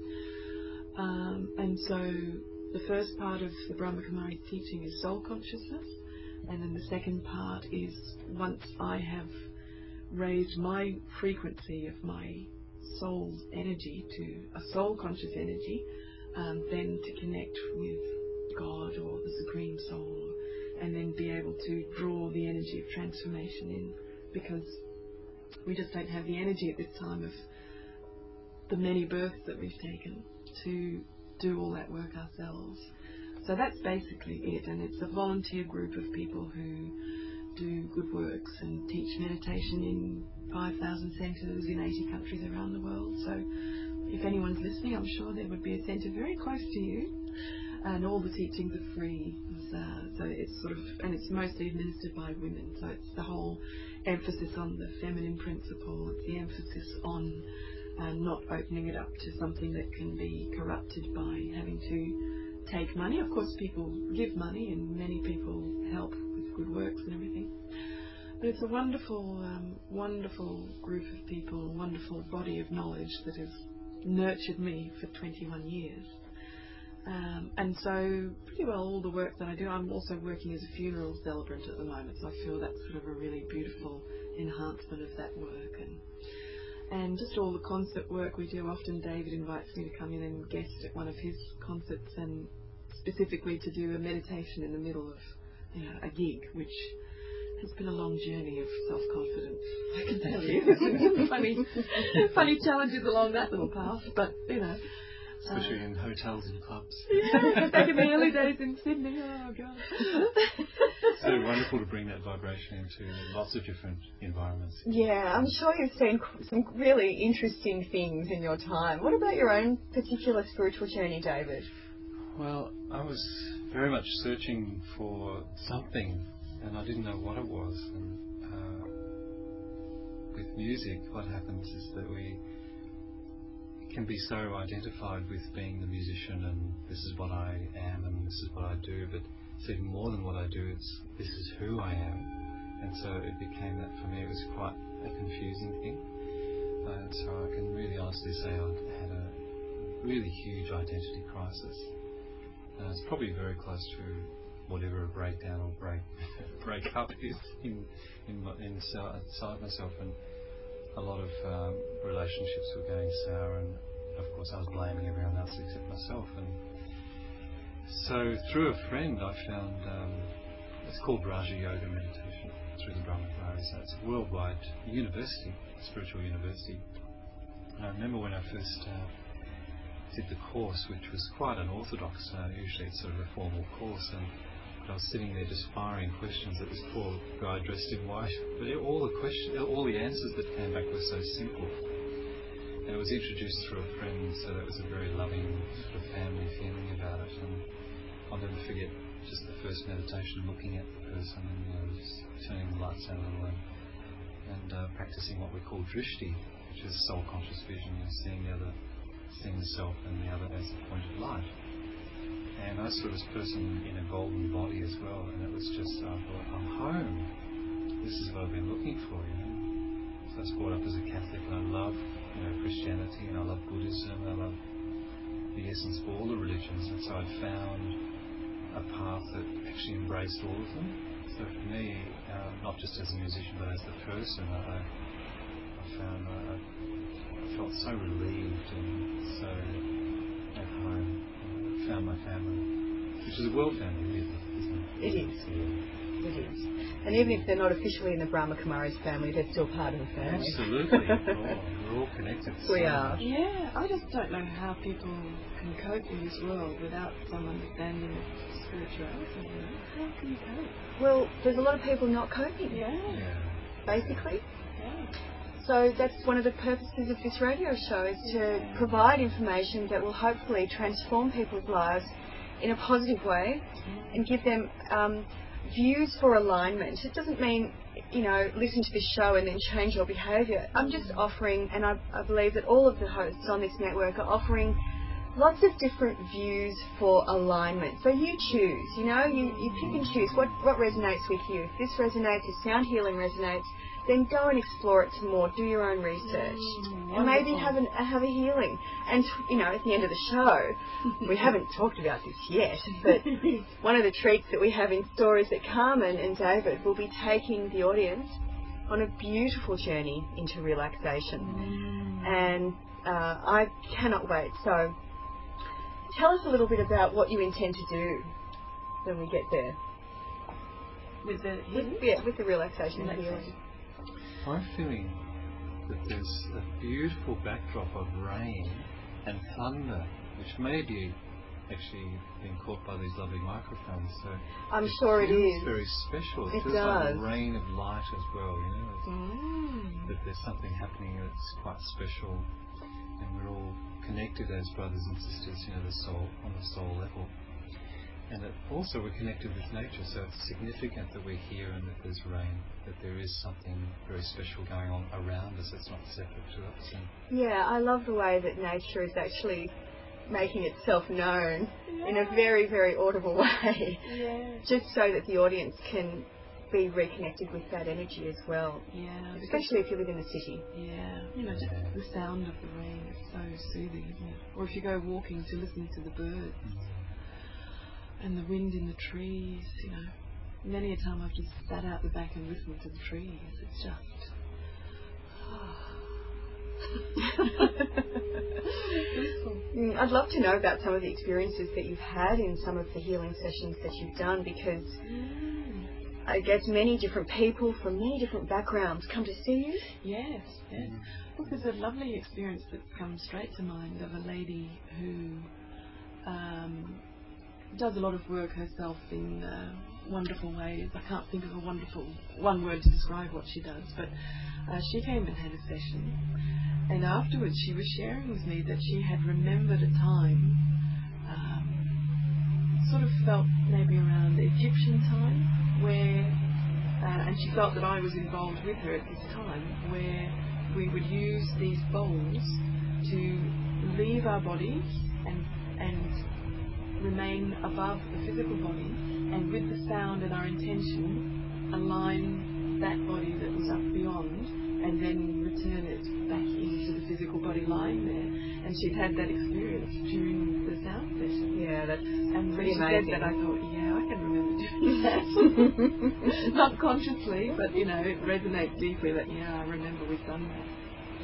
Um, and so the first part of the Brahma Kumari teaching is soul consciousness, and then the second part is once I have raised my frequency of my soul's energy to a soul conscious energy, um, then to connect with God or the Supreme Soul, and then be able to draw the energy of transformation in, because we just don't have the energy at this time of the many births that we've taken to do all that work ourselves. So that's basically it, and it's a volunteer group of people who do good works and teach meditation in five thousand centres in eighty countries around the world. So if anyone's listening, I'm sure there would be a centre very close to you, and all the teachings are free. Uh, so it's sort of, and it's mostly administered by women, so it's the whole emphasis on the feminine principle, it's the emphasis on uh, not opening it up to something that can be corrupted by having to take money. Of course people give money and many people help with good works and everything, but it's a wonderful um, wonderful group of people, a wonderful body of knowledge that has nurtured me for twenty-one years. Um, and so pretty well all the work that I do, I'm also working as a funeral celebrant at the moment, so I feel that's sort of a really beautiful enhancement of that work. And and just all the concert work we do, often David invites me to come in and guest at one of his concerts, and specifically to do a meditation in the middle of, you know, a gig, which has been a long journey of self-confidence, I can tell you. There's been some funny, funny challenges along that little path, but, you know. Especially uh, in hotels and clubs. Yeah, back in the early days in Sydney, oh God. So wonderful to bring that vibration into lots of different environments. Yeah, I'm sure you've seen some really interesting things in your time. What about your own particular spiritual journey, David? Well, I was very much searching for something, and I didn't know what it was. And uh, with music, what happens is that we can be so identified with being the musician, and this is what I am and this is what I do, but it's even more than what I do, it's this is who I am. And so it became that for me. It was quite a confusing thing, uh, and so I can really honestly say I had a really huge identity crisis. Uh, it's probably very close to whatever a breakdown or break break up is in in my, inside myself, and a lot of um, relationships were going sour, and of course I was blaming everyone else except myself. And so through a friend I found, um, it's called Raja Yoga Meditation through the Brahma Kumaris. So it's a worldwide university, spiritual university. And I remember when I first uh, did the course, which was quite unorthodox. Uh, usually it's sort of a formal course, and I was sitting there just firing questions at this poor guy dressed in white. But it, all the question, all the answers that came back were so simple. And it was introduced through a friend, so that was a very loving sort of family feeling about it. And I'll never forget just the first meditation, looking at the person and you know, just turning the lights down a little and, and uh, practicing what we call drishti, which is soul conscious vision, you know, seeing the other, seeing the self and the other as a point of light. And I saw this person in a golden body as well, and it was just, I thought, I'm home. This is what I've been looking for, you know. So I was brought up as a Catholic, and I love, you know, Christianity, and I love Buddhism, and I love the essence of all the religions. And so I found a path that actually embraced all of them. So for me, uh, not just as a musician, but as the person, I, I found I, I felt so relieved and so at home. I found my family, which is a world family, really, isn't it? It is. Yeah. It is. And even if they're not officially in the Brahma Kumaris family, they're still part of the family. Absolutely. oh, we're all connected. We so are. much. Yeah, I just don't know how people can cope in this world without some understanding of spirituality. You know? How can you cope? Well, there's a lot of people not coping, Yeah. Yeah. basically. Yeah. So that's one of the purposes of this radio show, is to provide information that will hopefully transform people's lives in a positive way and give them um, views for alignment. It doesn't mean, you know, listen to this show and then change your behaviour. I'm just offering, and I, I believe that all of the hosts on this network are offering lots of different views for alignment. So you choose, you know, you, you pick and choose what, what resonates with you. If this resonates, if sound healing resonates, then go and explore it some more. Do your own research, Mm, and maybe wonderful. have an, have a healing. And you know, at the end of the show, we haven't talked about this yet, but one of the treats that we have in store is that Carmen and David will be taking the audience on a beautiful journey into relaxation, Mm. and uh, I cannot wait. So, tell us a little bit about what you intend to do when we get there. With the With, healing? yeah, with the relaxation and Relaxation. healing. I'm feeling that there's a beautiful backdrop of rain and thunder, which may be actually being caught by these lovely microphones. So I'm it sure it feels is. very special. It, It feels like does. a rain of light as well. You know, it's, Mm. that there's something happening that's quite special, and we're all connected as brothers and sisters. You know, the soul on the soul level. And it also we're connected with nature, so it's significant that we're here and that there's rain, that there is something very special going on around us that's not separate to us. And Yeah, I love the way that nature is actually making itself known in a very, very audible way, Yeah. just so that the audience can be reconnected with that energy as well, Yeah. because- especially if you live in the city. Yeah. You know, just the sound of the rain is so soothing, isn't it? Or if you go walking, to listen to the birds. And the wind in the trees, you know. Many a time I've just sat out the back and listened to the trees. It's just... Mm, I'd love to know about some of the experiences that you've had in some of the healing sessions that you've done, because Mm. I guess many different people from many different backgrounds come to see you. Yes, yes. Look, there's a lovely experience that's come straight to mind of a lady who um, does a lot of work herself in uh, wonderful ways. I can't think of a wonderful one word to describe what she does, but uh, she came and had a session, and afterwards she was sharing with me that she had remembered a time, um, sort of felt maybe around Egyptian time, where, uh, and she felt that I was involved with her at this time, where we would use these bowls to leave our bodies and and remain above the physical body, and with the sound and our intention align that body that was up beyond and then return it back into the physical body lying there. And she'd had that experience during the sound session. Yeah, that's And when pretty she amazing. said that, I thought, yeah, I can remember doing that. Not consciously, but you know, it resonates deeply that, yeah, I remember we've done that.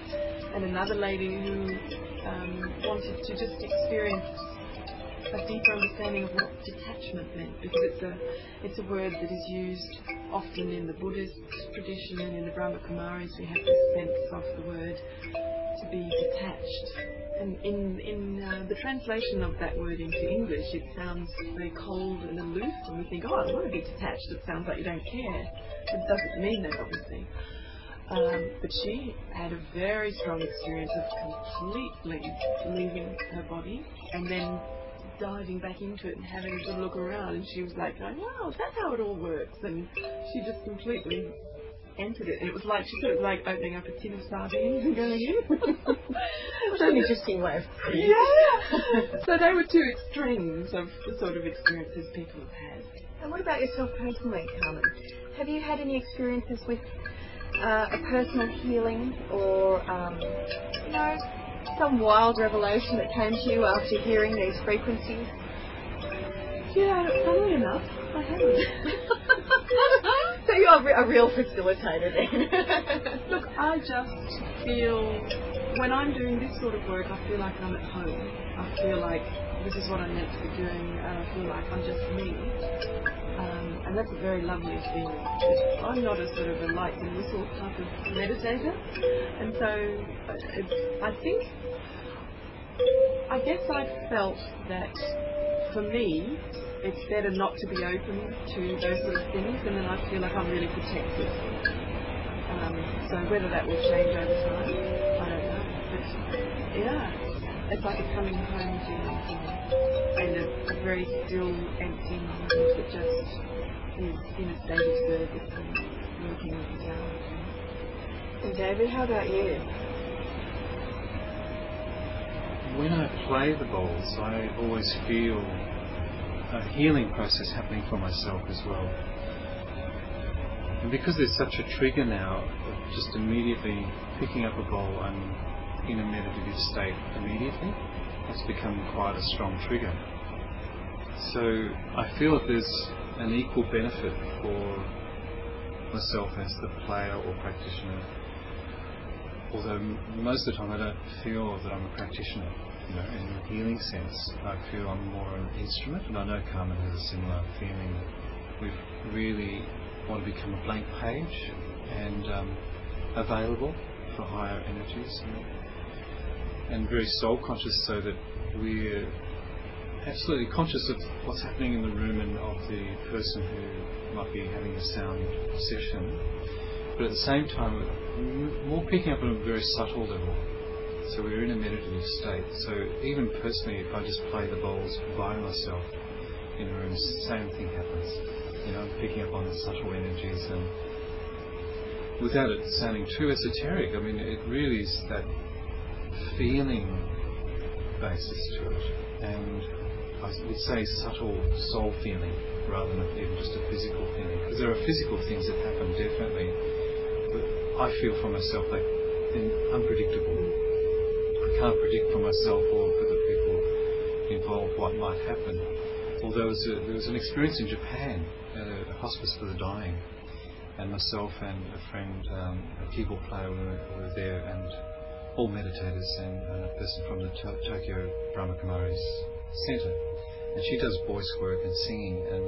and another lady who um, wanted to just experience a deeper understanding of what detachment meant, because it's a it's a word that is used often in the Buddhist tradition, and in the Brahma Kumaris we have this sense of the word to be detached. And in in uh, the translation of that word into English, it sounds very cold and aloof, and we think, oh, I want to be detached. It sounds like you don't care. It doesn't mean that, obviously. Um, but she had a very strong experience of completely leaving her body and then diving back into it and having a good look around. And she was like, oh, wow, that's how it all works. And she just completely entered it. And it was like, she said it was like opening up a tin of sardines and going in. It's an interesting way of putting it. Yeah. So they were two extremes of the sort of experiences people have had. And what about yourself personally, Carmen? Have you had any experiences with uh, a personal healing or, um, you know, some wild revelation that came to you after hearing these frequencies? Yeah, funnily enough, I haven't. So you are a real facilitator then. Look, I just feel, when I'm doing this sort of work, I feel like I'm at home. I feel like this is what I'm meant to be doing, and I feel like I'm just me. Um, and that's a very lovely feeling. But I'm not a sort of a lights and whistles type of meditator, and so it's, I think, I guess I felt that for me, it's better not to be open to those sort of things, and then I feel like I'm really protected. Um, so whether that will change over time, I don't know. But yeah, it's like a coming home feeling for me, and a, a very still, empty mind that just is in a state of service and working with the reality. And David, how about you? When I play the bowls, I always feel a healing process happening for myself as well. And because there's such a trigger now of just immediately picking up a bowl, I'm in a meditative state immediately. It's become quite a strong trigger. So I feel that there's an equal benefit for myself as the player or practitioner, although most of the time I don't feel that I'm a practitioner. You know, in the healing sense, I feel I'm more an instrument, and I know Carmen has a similar feeling. We really want to become a blank page and um, available for higher energies, you know, and very soul conscious, so that we're absolutely conscious of what's happening in the room and of the person who might be having a sound session, but at the same time more picking up on a very subtle level. So we're in a meditative state. So even personally, if I just play the bowls by myself in the room, the same thing happens. You know, I'm picking up on the subtle energies, and without it sounding too esoteric, I mean, it really is that feeling basis to it. And I would say subtle soul feeling rather than even just a physical feeling. Because there are physical things that happen, definitely, but I feel for myself like unpredictable. I can't predict for myself or for the people involved what might happen. Although there was, a, there was an experience in Japan, uh, a hospice for the dying, and myself and a friend, um, a keyboard player, were, were there, and all meditators, and a person from the to- Tokyo Brahma Kumaris Center. And she does voice work and singing, and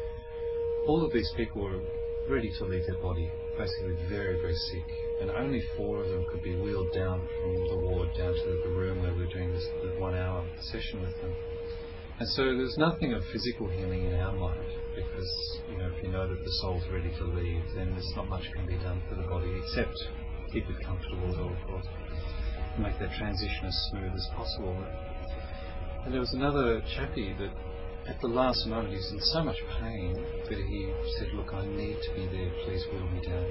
all of these people were ready to leave their body, basically very, very sick. And only four of them could be wheeled down from the ward down to the room where we were doing this the one hour session with them. And so there's nothing of physical healing in our mind, because, you know, if you know that the soul's ready to leave, then there's not much can be done for the body except keep it comfortable, or, or make that transition as smooth as possible. And there was another chappie that at the last moment he was in so much pain that he said, look, I need to be there, please wheel me down.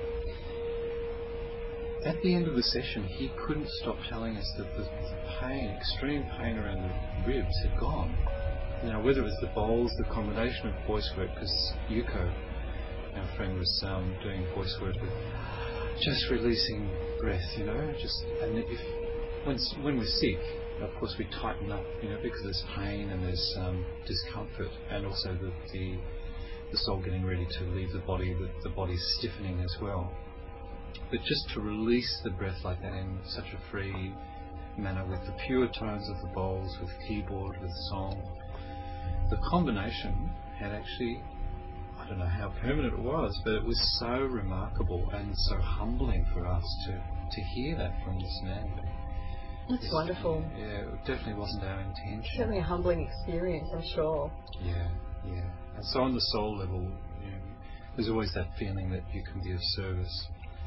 At the end of the session, he couldn't stop telling us that the, the pain, extreme pain around the ribs had gone. Now, whether it was the bowls, the combination of voice work, because Yuko, our friend, was um, doing voice work with just releasing breath, you know, just, and if, when, when we're sick, of course we tighten up, you know, because there's pain and there's um, discomfort, and also the, the the soul getting ready to leave the body, the, the body's stiffening as well. but just to release the breath like that in such a free manner, with the pure tones of the bowls, with keyboard, with song, the combination had actually, I don't know how permanent it was, but it was so remarkable and so humbling for us to, to hear that from this man. That's it's, wonderful. Yeah, it definitely wasn't our intention. Certainly a humbling experience, I'm sure. Yeah, yeah. And so on the soul level, you know, there's always that feeling that you can be of service.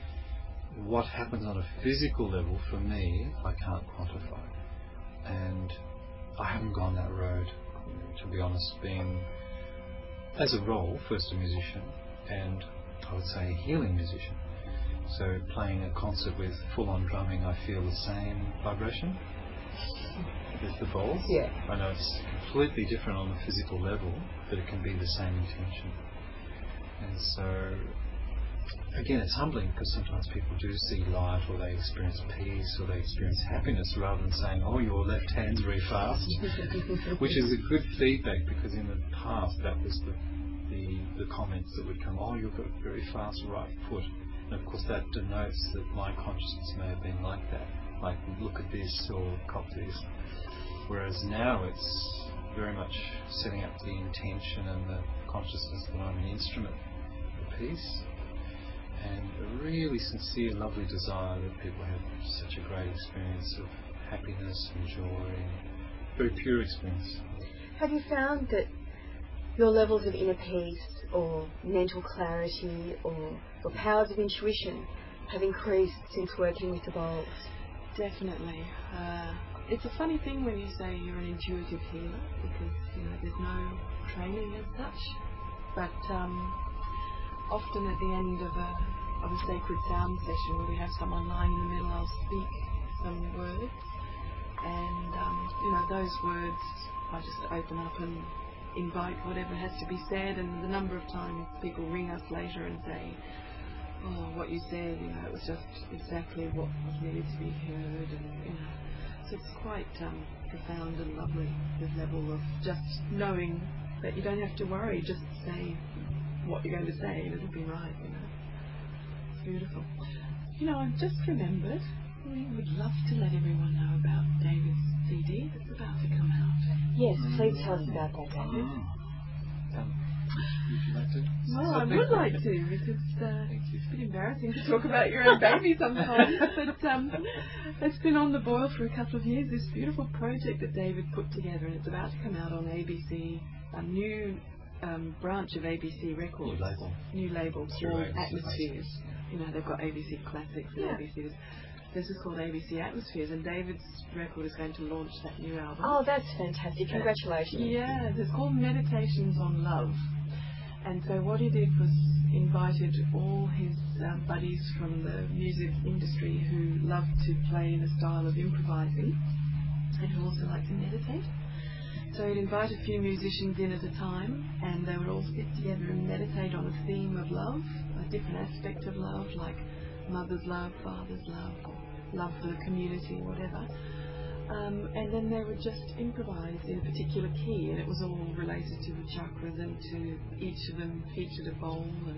What happens on a physical level, for me, I can't quantify. And I haven't gone that road, to be honest, being, as a role, first a musician, and I would say a healing musician. So playing a concert with full-on drumming, I feel the same vibration with the bowls. Yeah. I know it's completely different on a physical level, but it can be the same intention. And so, again, it's humbling because sometimes people do see light, or they experience peace, or they experience happiness, rather than saying, oh, your left hand's very fast, which is a good feedback, because in the past that was the, the, the comments that would come, oh, you've got a very fast right foot. And of course that denotes that my consciousness may have been like that, like look at this or cop this. Whereas now it's very much setting up the intention and the consciousness that I'm an instrument for peace, and a really sincere, lovely desire that people have such a great experience of happiness and joy, and very pure experience. Have you found that your levels of inner peace or mental clarity or your powers of intuition have increased since working with the bowls? Definitely. Uh, it's a funny thing when you say you're an intuitive healer, because you know there's no training as such, but um, often at the end of a of a sacred sound session where we have someone lying in the middle, I'll speak some words, and um, you know those words I just open up and invite whatever has to be said. And the number of times people ring us later and say, oh, what you said, you know, it was just exactly what was needed to be heard, and you know, so it's quite um, profound and lovely, this level of just knowing that you don't have to worry, just say what you're going to say and it'll be right, you know. It's beautiful. You know, I've just remembered, we would love to let everyone know about David's C D that's about to come out. Yes, please tell us about that, David. Mm. Um, would you like to? Well, I would like to, because uh, it's a bit embarrassing to talk about your own baby sometimes, but um, it's been on the boil for a couple of years, this beautiful project that David put together, and it's about to come out on A B C, a new um, branch of A B C Records. New label. New label called Atmospheres. You know, they've got A B C Classics and Yeah. A B C. This is called A B C Atmospheres, and David's record is going to launch that new album. Oh, that's fantastic. Congratulations. Yeah, it's called Meditations on Love. And so what he did was invited all his uh, buddies from the music industry who love to play in a style of improvising and who also like to meditate. So he'd invite a few musicians in at a time, and they would all get together and meditate on a theme of love, a different aspect of love, like mother's love, father's love, or love for the community, whatever. Um, and then they would just improvise in a particular key, and it was all related to the chakras, and to each of them featured a bowl, and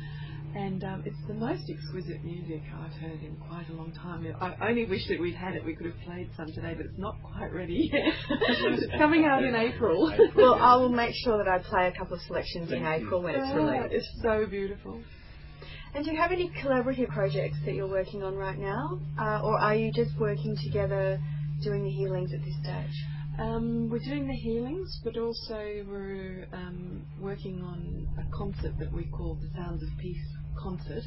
and um, it's the most exquisite music I've heard in quite a long time. I only wish that we'd had it, we could have played some today, but it's not quite ready yet. It's coming out in April. Well, I will make sure that I play a couple of selections Thank in you. April when it's Yeah, released. it's so beautiful. And do you have any collaborative projects that you're working on right now? Uh, or are you just working together doing the healings at this stage? Um, we're doing the healings, but also we're um, working on a concert that we call the Sounds of Peace concert,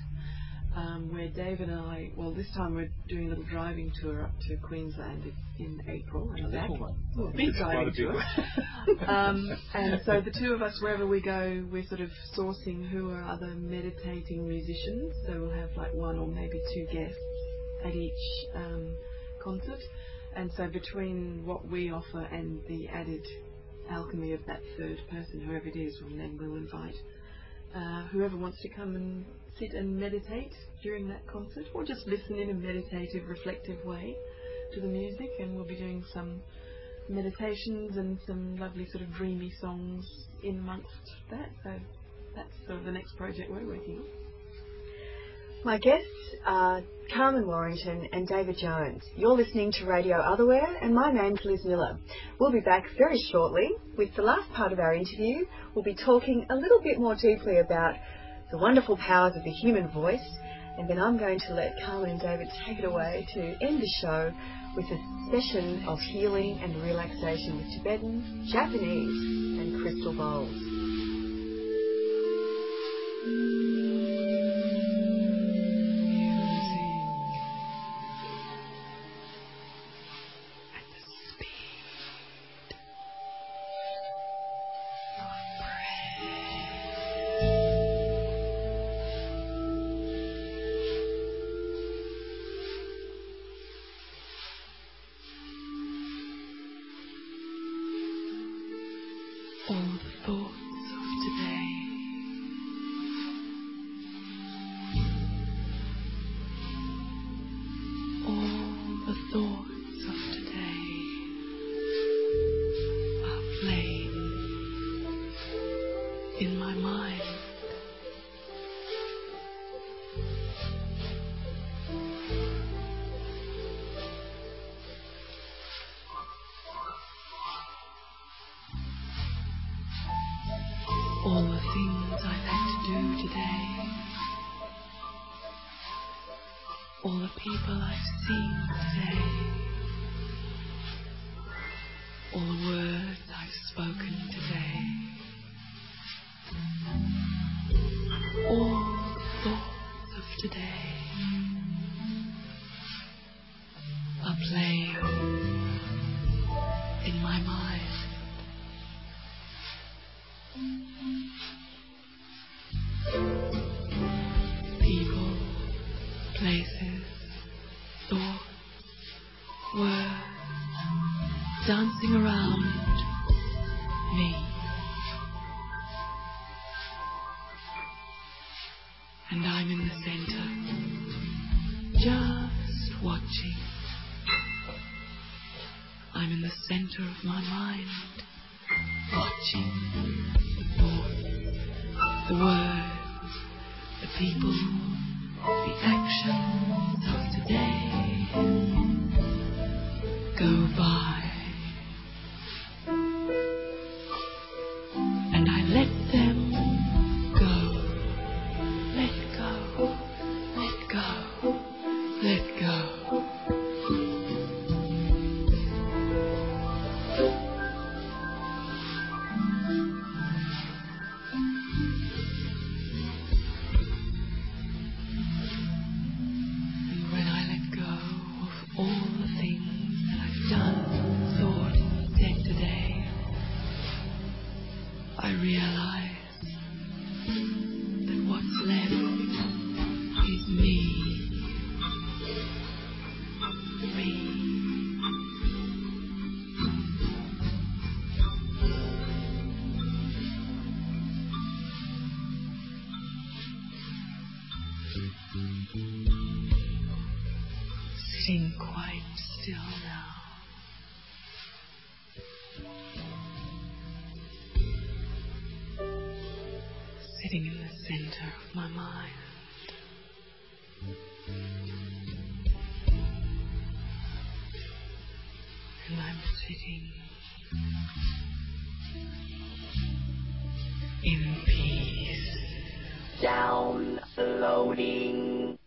um, where David and I, well, this time we're doing a little driving tour up to Queensland in, in April. And A back. little one. Well, big It's driving quite a big tour. um, and so the two of us, wherever we go, we're sort of sourcing who are other meditating musicians. So we'll have like one or maybe two guests at each um, concert. And so between what we offer and the added alchemy of that third person, whoever it is, well, then we'll invite uh, whoever wants to come and sit and meditate during that concert, or just listen in a meditative, reflective way to the music. And we'll be doing some meditations and some lovely sort of dreamy songs in amongst that. So that's sort of the next project we're working on. My guest are Carmen Warrington and David Jones. You're listening to Radio Otherwhere, and my name's Liz Miller. We'll be back very shortly with the last part of our interview. We'll be talking a little bit more deeply about the wonderful powers of the human voice, and then I'm going to let Carmen and David take it away to end the show with a session of healing and relaxation with Tibetan, Japanese and crystal bowls. All the things I've had to do today, all the people I've seen today, all the words I've spoken today, all the thoughts of today are playing in my mind. People, places, thoughts, words dancing around me. And I'm in the center, just watching. I'm in the center of my mind, watching the thoughts, the words, the people, the actions of today go by. And I let them go. Let go, let go, let go. Sitting quite still now. Sitting in the center of my mind. And I'm sitting in peace. Downloading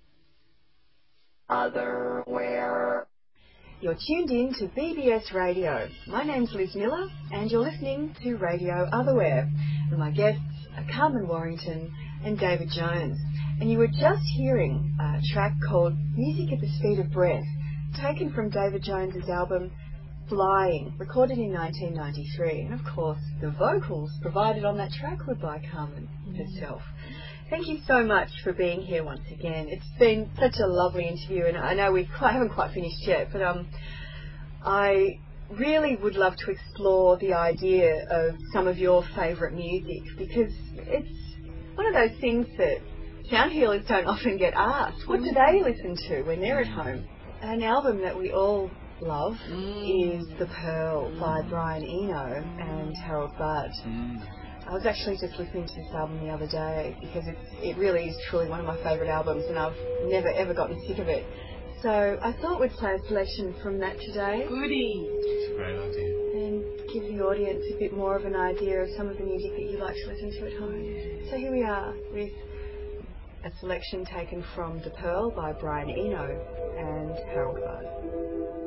Otherwhere. You're tuned in to B B S Radio. My name's Liz Miller, and you're listening to Radio Otherwhere. And my guests are Carmen Warrington and David Jones. And you were just hearing a track called Music at the Speed of Breath, taken from David Jones's album Flying, recorded in nineteen ninety-three. And of course, the vocals provided on that track were by Carmen herself. Thank you so much for being here once again. It's been such a lovely interview, and I know we quite, haven't quite finished yet, but um, I really would love to explore the idea of some of your favourite music, because it's one of those things that sound healers don't often get asked. What do they listen to when they're at home? An album that we all love mm. is The Pearl by Brian Eno and Harold Budd. Mm. I was actually just listening to this album the other day because it, it really is truly one of my favourite albums, and I've never ever gotten sick of it. So I thought we'd play a selection from that today. Goody! It's a great idea. And give the audience a bit more of an idea of some of the music that you like to listen to at home. So here we are with a selection taken from The Pearl by Brian Eno and Harold Budd.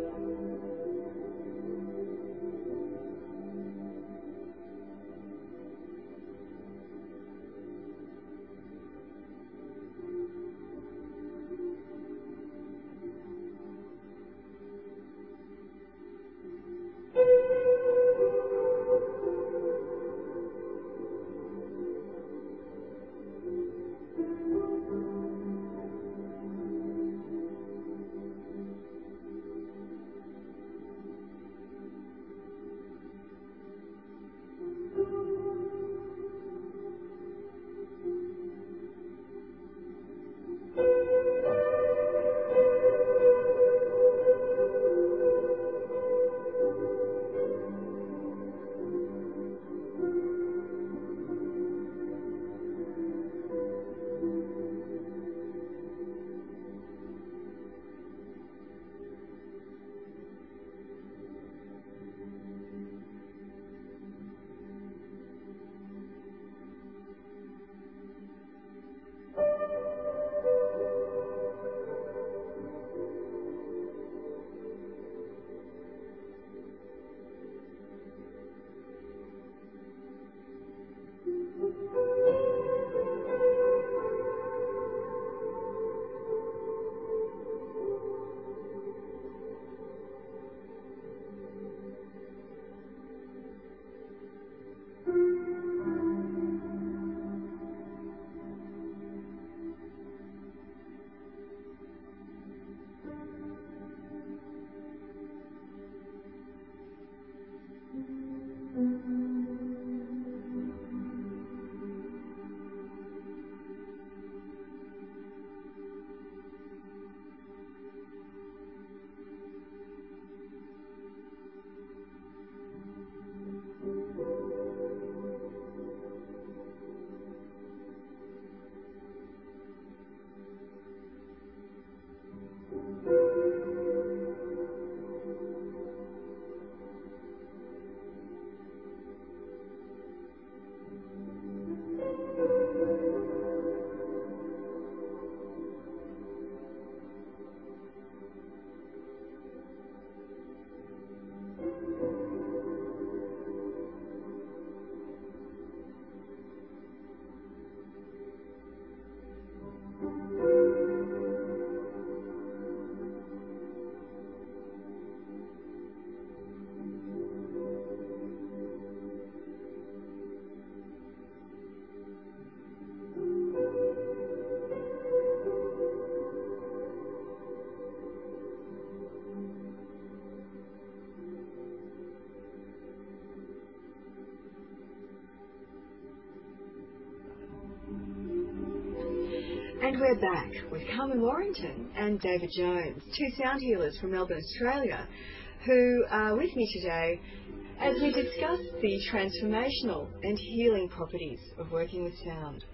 And we're back with Carmen Warrington and David Jones, two sound healers from Melbourne, Australia, who are with me today as we discuss the transformational and healing properties of working with sound.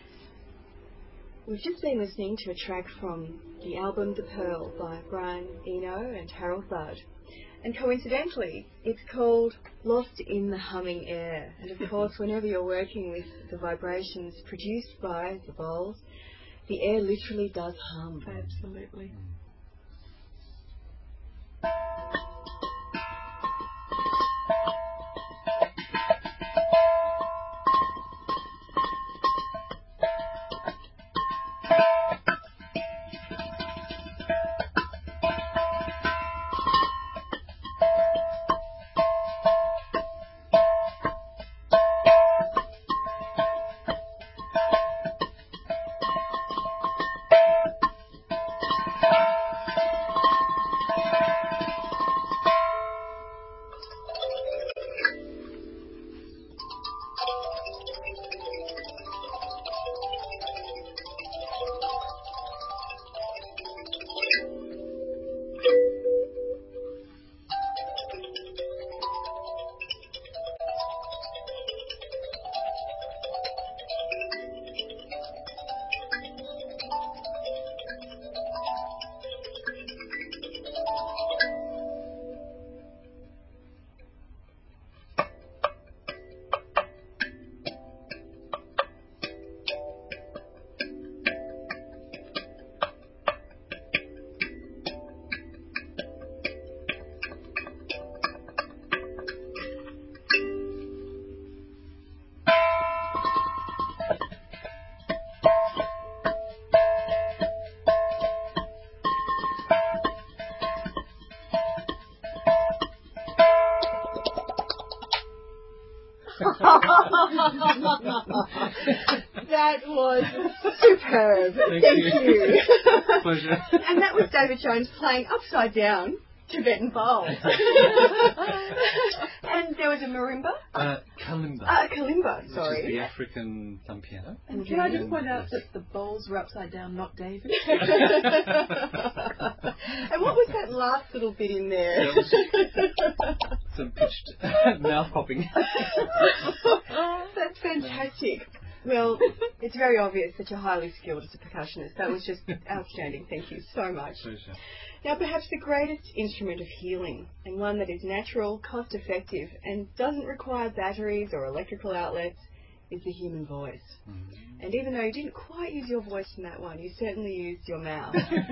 We've just been listening to a track from the album The Pearl by Brian Eno and Harold Budd. And coincidentally, it's called Lost in the Humming Air. And of course, whenever you're working with the vibrations produced by the bowls, the air literally does hum. Absolutely. That was superb. Thank, Thank you. you. Pleasure. And that was David Jones playing upside down Tibetan bowls. And there was a marimba? Uh, kalimba. Uh, kalimba, sorry. Which is the African thumb piano. And can I just point out that the bowls were upside down, not David? And what was that last little bit in there? Some pitched mouth popping. That's fantastic. Well, it's very obvious that you're highly skilled as a percussionist. That was just outstanding. Thank you so much. Pleasure. Now, perhaps the greatest instrument of healing, and one that is natural, cost-effective, and doesn't require batteries or electrical outlets, is the human voice. Mm-hmm. And even though you didn't quite use your voice in that one, you certainly used your mouth.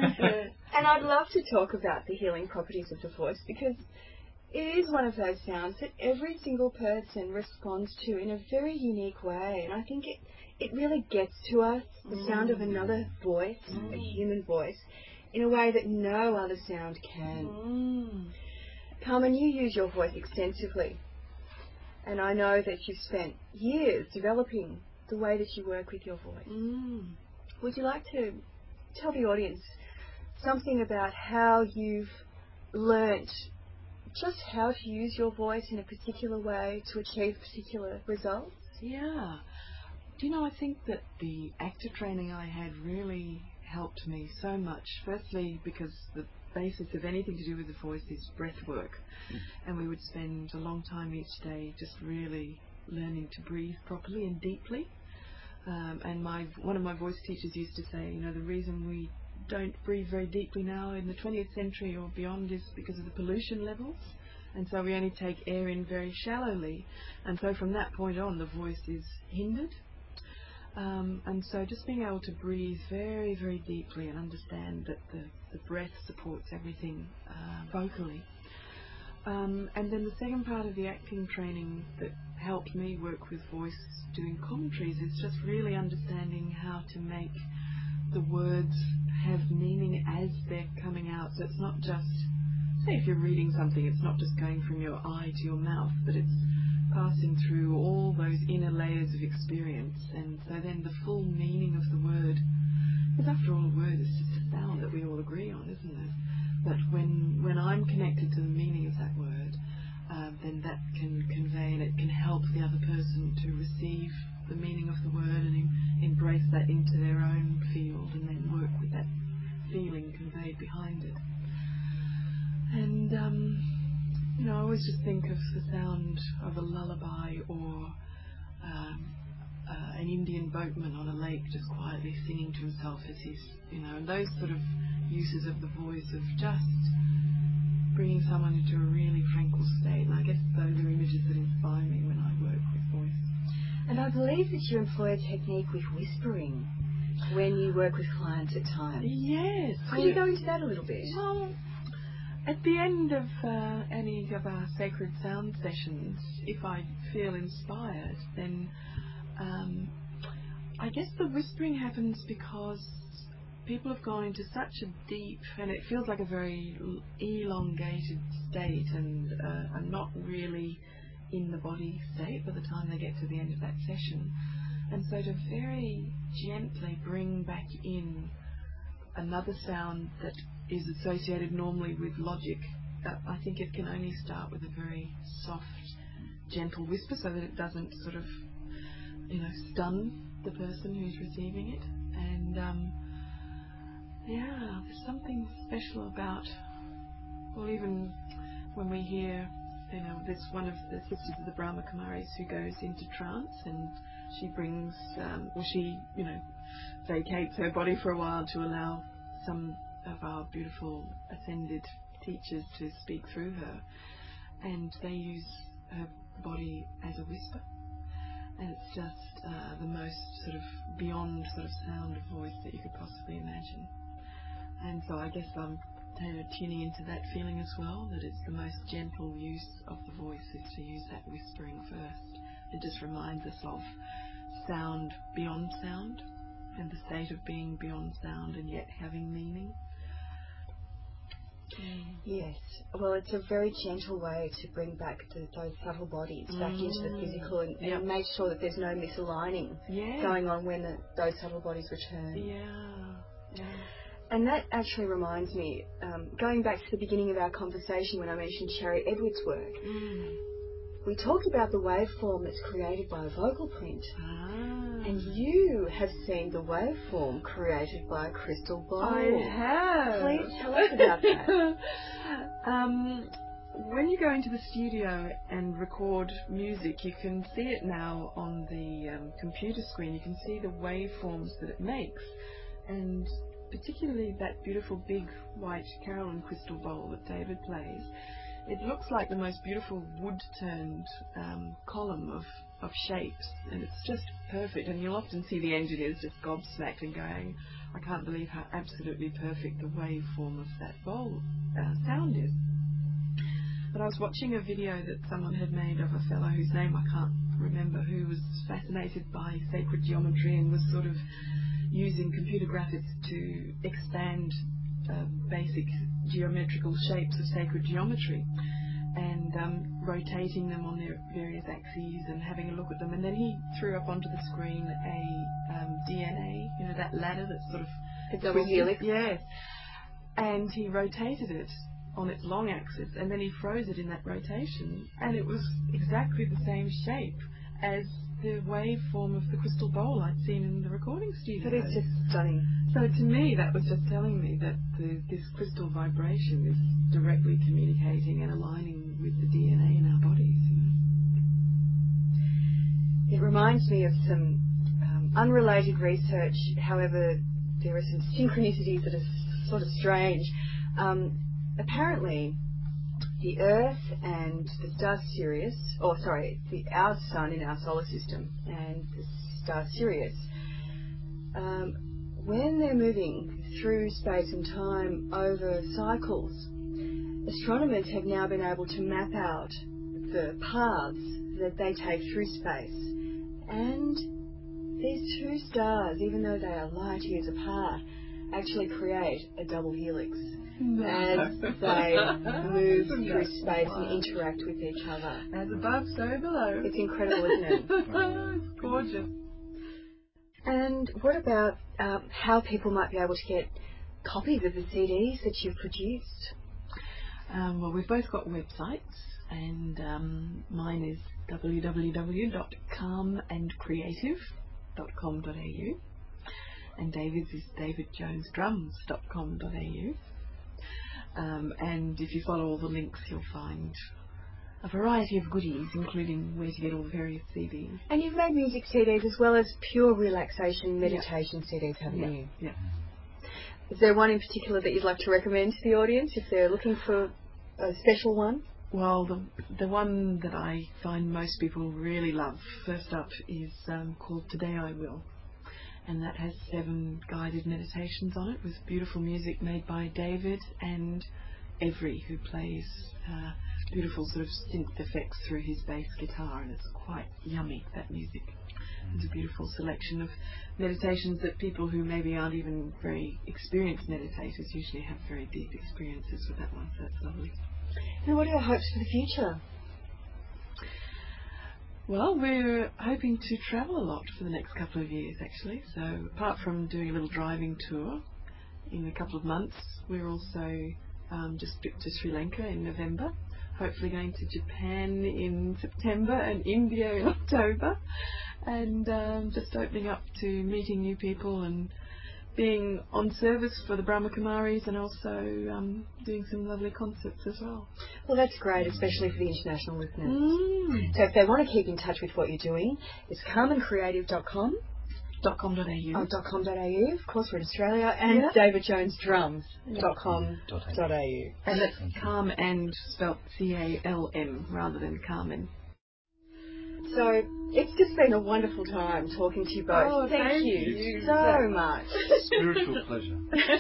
And I'd love to talk about the healing properties of the voice, because it is one of those sounds that every single person responds to in a very unique way. And I think it, it really gets to us, the mm. sound of another voice, mm. a human voice, in a way that no other sound can. Mm. Carmen, you use your voice extensively. And I know that you've spent years developing the way that you work with your voice. Mm. Would you like to tell the audience something about how you've learnt just how to use your voice in a particular way to achieve particular results? Yeah. Do you know, I think that the actor training I had really helped me so much. Firstly, because the basis of anything to do with the voice is breath work. Mm. And we would spend a long time each day just really learning to breathe properly and deeply. Um, and my one of my voice teachers used to say, you know, the reason we don't breathe very deeply now in the twentieth century or beyond is because of the pollution levels, and so we only take air in very shallowly, and so from that point on the voice is hindered. Um, and so just being able to breathe very, very deeply and understand that the, the breath supports everything uh, vocally. Um, and then the second part of the acting training that helped me work with voice doing commentaries is just really understanding how to make the words have meaning as they're coming out. So it's not just, say if you're reading something, it's not just going from your eye to your mouth, but it's passing through all those inner layers of experience. And so then the full meaning of the word, because after all, a word is just a sound that we all agree on, isn't it? But when, when I'm connected to the meaning of that word, um, then that can convey and it can help the other person to receive the meaning of the word and em- embrace that into their own field and then work with that feeling conveyed behind it. And, um, you know, I always just think of the sound of a lullaby or um, uh, an Indian boatman on a lake just quietly singing to himself as he's, you know, and those sort of uses of the voice of just bringing someone into a really tranquil state. And I guess those are images that inspire me when I work with voice. And I believe that you employ a technique with whispering when you work with clients at times. Yes. Could you go into that a little bit? Well, at the end of uh, any of our sacred sound sessions, if I feel inspired, then um, I guess the whispering happens because people have gone into such a deep, and it feels like a very elongated state, and uh, are not really in the body state by the time they get to the end of that session. And so to very gently bring back in another sound that is associated normally with logic, uh, I think it can only start with a very soft, gentle whisper so that it doesn't sort of, you know, stun the person who's receiving it. And um, yeah, there's something special about, well, even when we hear, you know, there's one of the sisters of the Brahma Kumaris who goes into trance, and she brings, um, well, she, you know, vacates her body for a while to allow some of our beautiful ascended teachers to speak through her, and they use her body as a whisper, and it's just uh, the most sort of beyond sort of sound of voice that you could possibly imagine. And so I guess I'm kind of tuning into that feeling as well, that it's the most gentle use of the voice is to use that whispering first. It just reminds us of sound beyond sound, and the state of being beyond sound and yet having meaning. Yes. Well, it's a very gentle way to bring back the, those subtle bodies back Mm. into the physical and, Yep. and make sure that there's no misaligning Yeah. going on when the, those subtle bodies return. Yeah. Yeah. And that actually reminds me, um, going back to the beginning of our conversation when I mentioned Sherry Edwards' work, Mm. we talked about the waveform that's created by a vocal print. Ah. And you have seen the waveform created by a crystal bowl. I have. Please tell us about that. um, when you go into the studio and record music, you can see it now on the um, computer screen. You can see the waveforms that it makes. And particularly that beautiful big white Carolyn crystal bowl that David plays. It looks like the most beautiful wood-turned um, column of, of shapes, and it's just perfect. And you'll often see the engineers just gobsmacked and going, I can't believe how absolutely perfect the waveform of that bowl uh, sound is. But I was watching a video that someone had made of a fellow whose name I can't remember, who was fascinated by sacred geometry and was sort of using computer graphics to expand uh, basic geometrical shapes of sacred geometry and um, rotating them on their various axes and having a look at them. And then he threw up onto the screen a um, D N A, you know, that ladder that's sort of... A double helix? Yes. And he rotated it on its long axis, and then he froze it in that rotation, and it was exactly the same shape as the waveform of the crystal bowl I'd seen in the recording studio. That is just stunning. So to me, that was just telling me that the, this crystal vibration is directly communicating and aligning with the D N A in our bodies. It reminds me of some um, unrelated research, however, there are some synchronicities that are sort of strange. Um, apparently, the Earth and the star Sirius, or sorry, the, our sun in our solar system and the star Sirius, um, when they're moving through space and time over cycles, astronomers have now been able to map out the paths that they take through space. And these two stars, even though they are light years apart, actually create a double helix No. as they move through space and interact with each other. As above, so below. It's incredible, isn't it? It's gorgeous. And what about um, how people might be able to get copies of the C Ds that you've produced? Um, well, we've both got websites, and um, mine is w w w dot calm and creative dot com dot a u, and David's is david jones drums dot com dot a u. Um, and if you follow all the links, you'll find a variety of goodies, including where to get all the various C Ds. And you've made music C Ds as well as pure relaxation meditation yeah. C Ds, haven't yeah. you? Yeah. Is there one in particular that you'd like to recommend to the audience if they're looking for a special one? Well, the the one that I find most people really love, first up, is um, called Today I Will. And that has seven guided meditations on it with beautiful music made by David and Every, who plays uh, beautiful sort of synth effects through his bass guitar, and it's quite yummy, that music. It's a beautiful selection of meditations that people who maybe aren't even very experienced meditators usually have very deep experiences with that one, so it's lovely. And what are your hopes for the future? Well, we're hoping to travel a lot for the next couple of years, actually. So apart from doing a little driving tour in a couple of months, we're also um, just booked to Sri Lanka in November, hopefully going to Japan in September and India in October, and um, just opening up to meeting new people and being on service for the Brahma Kumaris, and also um, doing some lovely concerts as well. Well, that's great, especially for the international listeners. Mm. So if they want to keep in touch with what you're doing, it's calm and creative dot com. dot com dot a u. Oh, .com.au, of course, we're in Australia, and yeah. david jones drums dot com dot a u. And it's Calm and spelt C A L M rather than Carmen. So it's just been a wonderful time talking to you both. Oh, thank, thank you, you so much. Spiritual pleasure.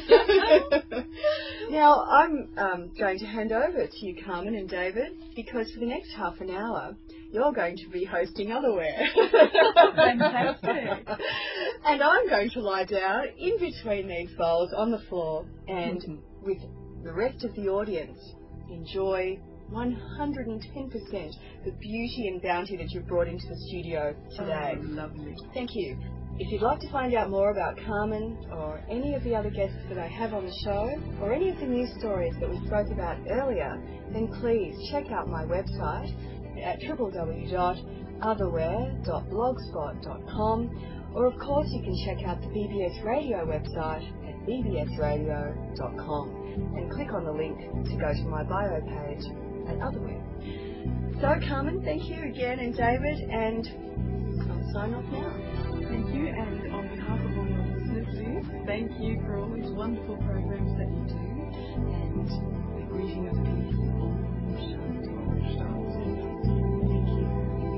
Now I'm um, going to hand over to you, Carmen and David, because for the next half an hour you're going to be hosting Otherwhere. Fantastic. And I'm going to lie down in between these bowls on the floor and mm-hmm. with the rest of the audience enjoy one hundred ten percent the beauty and bounty that you've brought into the studio today. Oh, lovely. Thank you. If you'd like to find out more about Carmen or any of the other guests that I have on the show, or any of the news stories that we spoke about earlier, then please check out my website at w w w dot otherware dot blogspot dot com, or of course you can check out the B B S Radio website at b b s radio dot com and click on the link to go to my bio page at Otherware. So Carmen, thank you again, and David, and I'll sign off now. Thank you, and on behalf of all your listeners, Liz, thank you for all these wonderful programs that you do, and the greeting of the people on the show to all the stars. Thank you.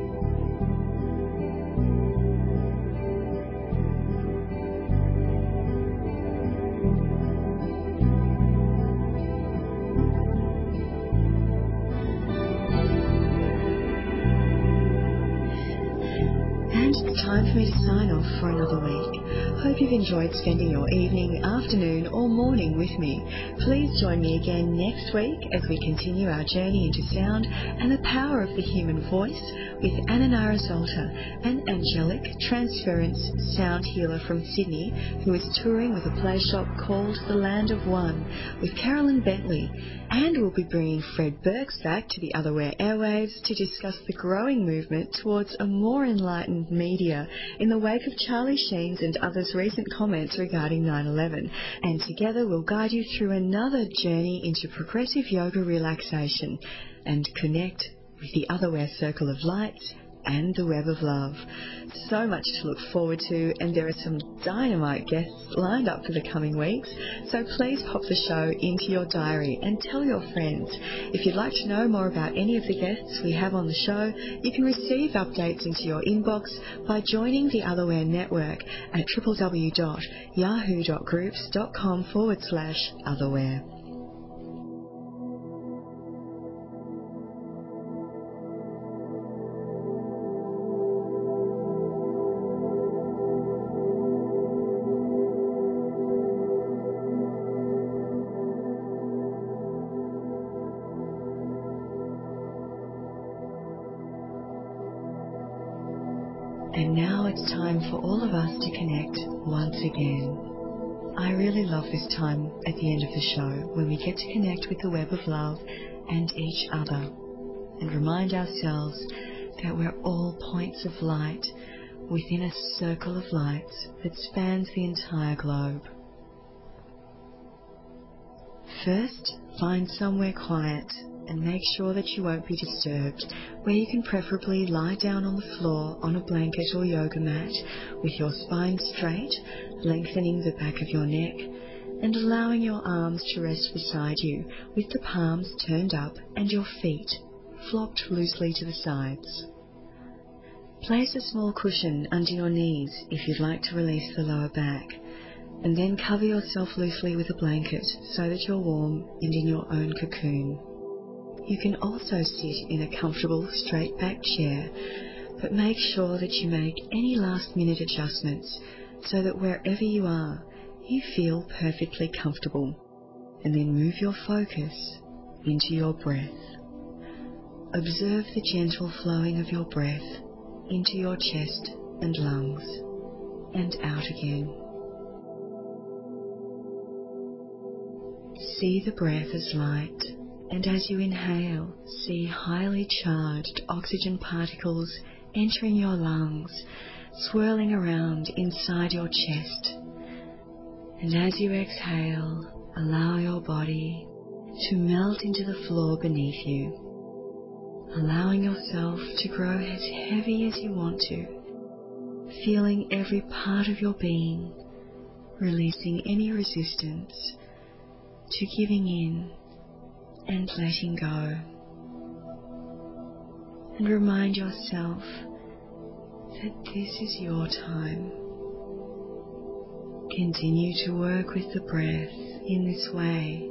Time for me to sign off for another week. Hope you've enjoyed spending your evening, afternoon or morning with me. Please join me again next week as we continue our journey into sound and the power of the human voice with Ananara Zolta, an angelic transference sound healer from Sydney who is touring with a play shop called The Land of One with Carolyn Bentley. And we'll be bringing Fred Burks back to the Otherware airwaves to discuss the growing movement towards a more enlightened media in the wake of Charlie Sheen's and others' recent comments regarding nine eleven. And together we'll guide you through another journey into progressive yoga relaxation and connect with the Otherware Circle of Light and the Web of Love. So much to look forward to, and there are some dynamite guests lined up for the coming weeks, so please pop the show into your diary and tell your friends. If you'd like to know more about any of the guests we have on the show, you can receive updates into your inbox by joining the Otherware network at w w w dot yahoo dot groups dot com forward slash otherware. And now it's time for all of us to connect once again. I really love this time at the end of the show when we get to connect with the Web of Love and each other and remind ourselves that we're all points of light within a circle of lights that spans the entire globe. First, find somewhere quiet and make sure that you won't be disturbed, where you can preferably lie down on the floor on a blanket or yoga mat with your spine straight, lengthening the back of your neck and allowing your arms to rest beside you with the palms turned up and your feet flopped loosely to the sides. Place a small cushion under your knees if you'd like to release the lower back, and then cover yourself loosely with a blanket so that you're warm and in your own cocoon. You can also sit in a comfortable straight back chair, but make sure that you make any last minute adjustments so that wherever you are, you feel perfectly comfortable. And then move your focus into your breath. Observe the gentle flowing of your breath into your chest and lungs and out again. See the breath as light, and as you inhale, see highly charged oxygen particles entering your lungs, swirling around inside your chest. And as you exhale, allow your body to melt into the floor beneath you, allowing yourself to grow as heavy as you want to, feeling every part of your being, releasing any resistance to giving in and letting go. And remind yourself that this is your time. Continue to work with the breath in this way,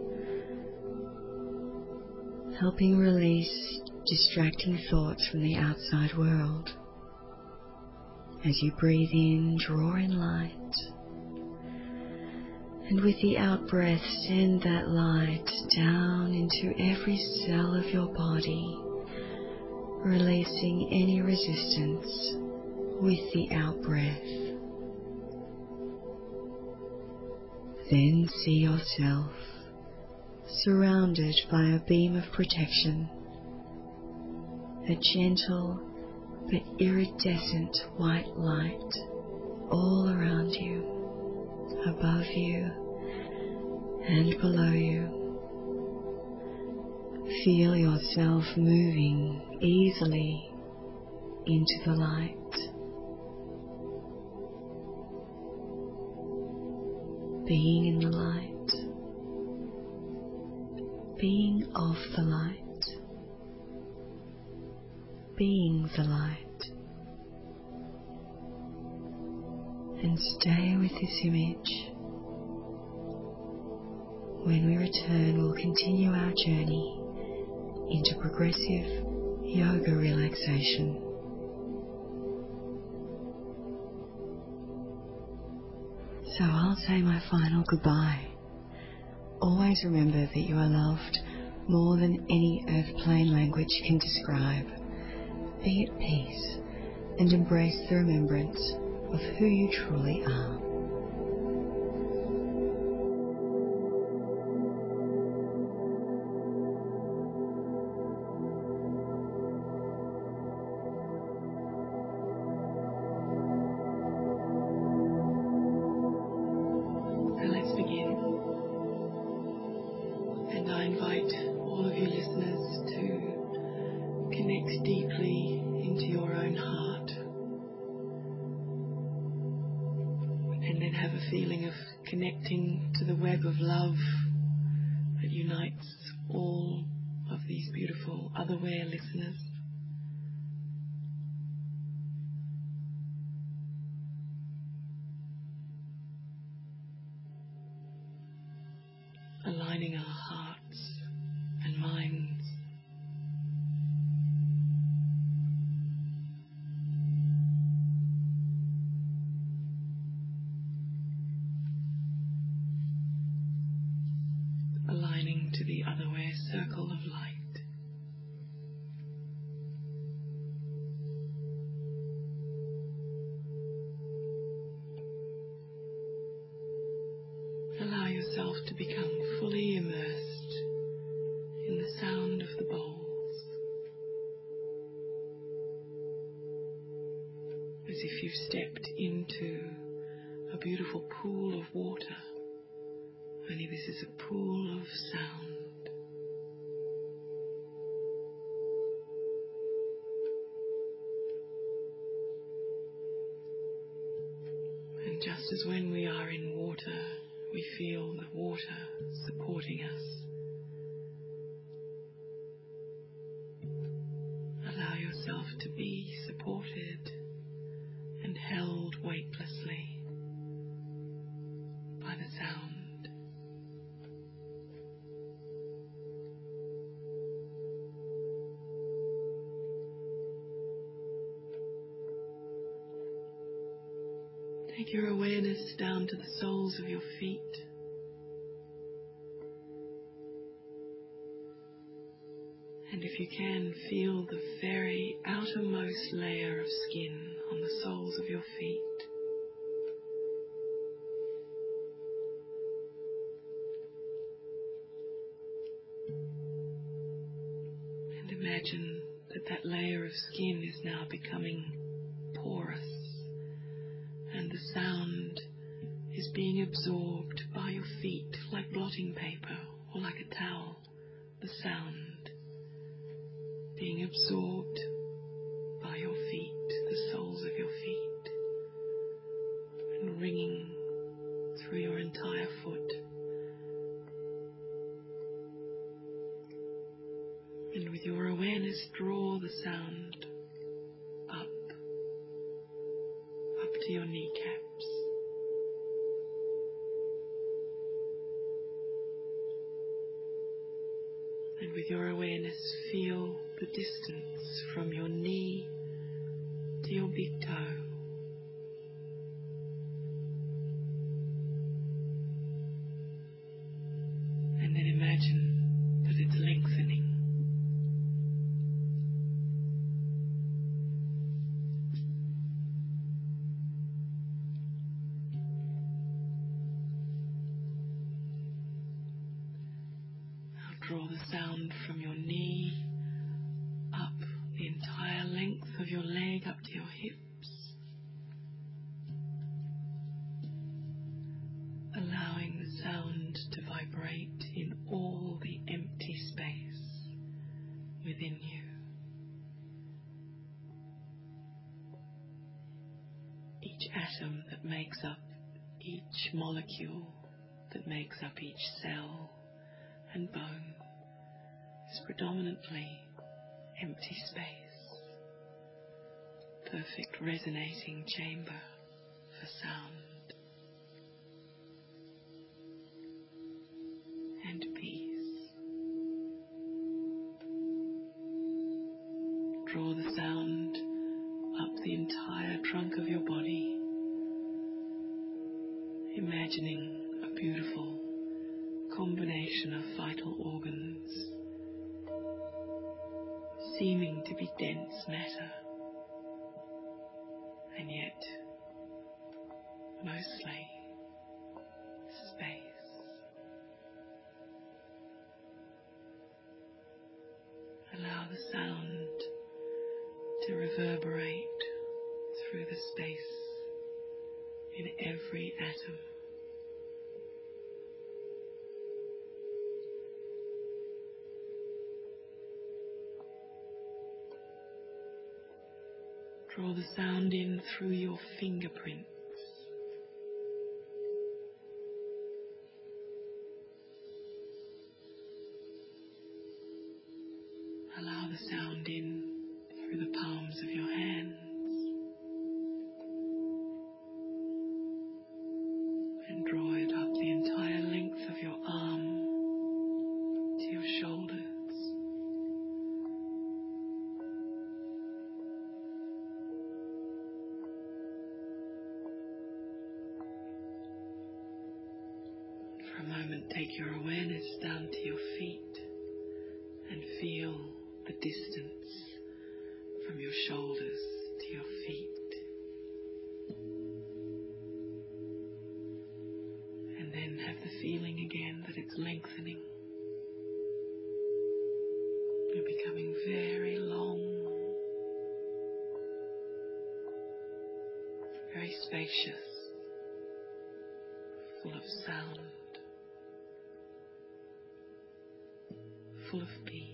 helping release distracting thoughts from the outside world. As you breathe in, draw in light, And with the out-breath, send that light down into every cell of your body, releasing any resistance with the out-breath. Then see yourself surrounded by a beam of protection, a gentle but iridescent white light all around you, above you and below you. Feel yourself moving easily into the light. Being in the light, being of the light, being the light. And stay with this image. When we return, we'll continue our journey into progressive yoga relaxation. So I'll say my final goodbye. Always remember that you are loved more than any earth-plane language can describe. Be at peace and embrace the remembrance of who you truly are. So let's begin. And I invite all of you listeners to connect deeply into your own heart. And then have a feeling of connecting to the web of love that unites all of these beautiful Otherwhere listeners. Aligning our hearts and minds. Aligning to the Otherwhere circle of light. Allow yourself to become fully immersed in the sound of the bowls, as if you've stepped into a beautiful pool of water, only this is a pool of sound. And just as when we are in water, we feel the water supporting us, allow yourself to be supported and held weightlessly by the sound. Take your awareness down to the soles of your feet. And if you can, feel the very outermost layer of skin on the soles of your feet. And imagine that that layer of skin is now becoming porous, and the sound is being absorbed by your feet like blotting paper or like a towel. The sound being absorbed by your feet, the soles of your feet, and ringing through your entire foot. And with your awareness, draw the sound up, up to your kneecaps. And with your awareness, feel the distance from your knee to your big toe. draw the sound from your knee up the entire length of your leg up to your hips, allowing the sound to vibrate in all the empty space within you. Each atom that makes up each molecule that makes up each cell and bone is predominantly empty space, perfect resonating chamber for sound and peace. Draw the sound up the entire trunk of your body, imagining a beautiful combination of vital organs, seeming to be dense matter, and yet mostly space. Allow the sound to reverberate through the space in every atom. Draw the sound in through your fingerprints. Allow the sound in through the palms of your hands. And draw it up the entire length of your arm to your shoulders. For a moment, take your awareness down to your feet and feel the distance from your shoulders to your feet. And then have the feeling again that it's lengthening. You're becoming very long, very spacious, full of sound, full of peace.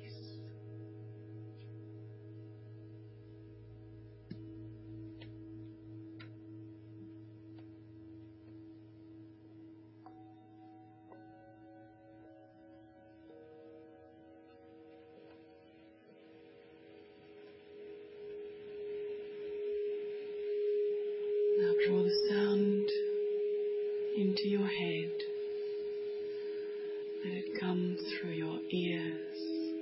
Now draw the sound into your head. Let it come through your ears.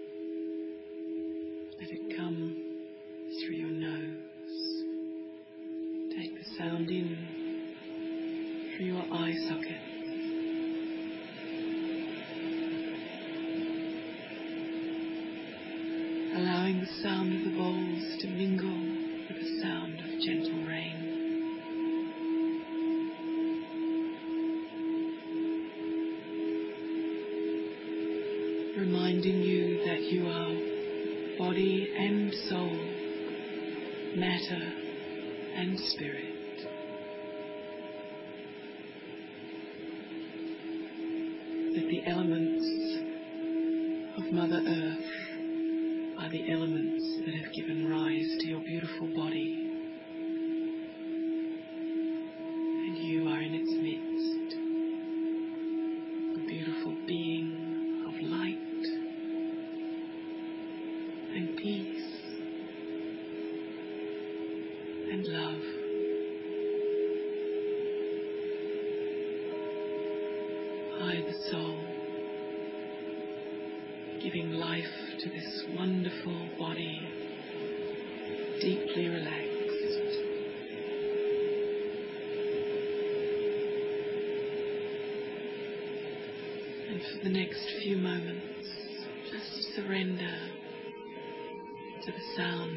Let it come through your nose. Take the sound in through your eye socket. Allowing the sound of the bowls to mingle with the sound of gentle rain. Reminding you that you are body and soul, matter and spirit. That the elements of Mother Earth are the elements that have given rise to your beautiful body. And you are in its midst, a beautiful being of light and peace and love. I, the soul, giving life to this wonderful body, deeply relaxed. And for the next few moments, just surrender to the sound,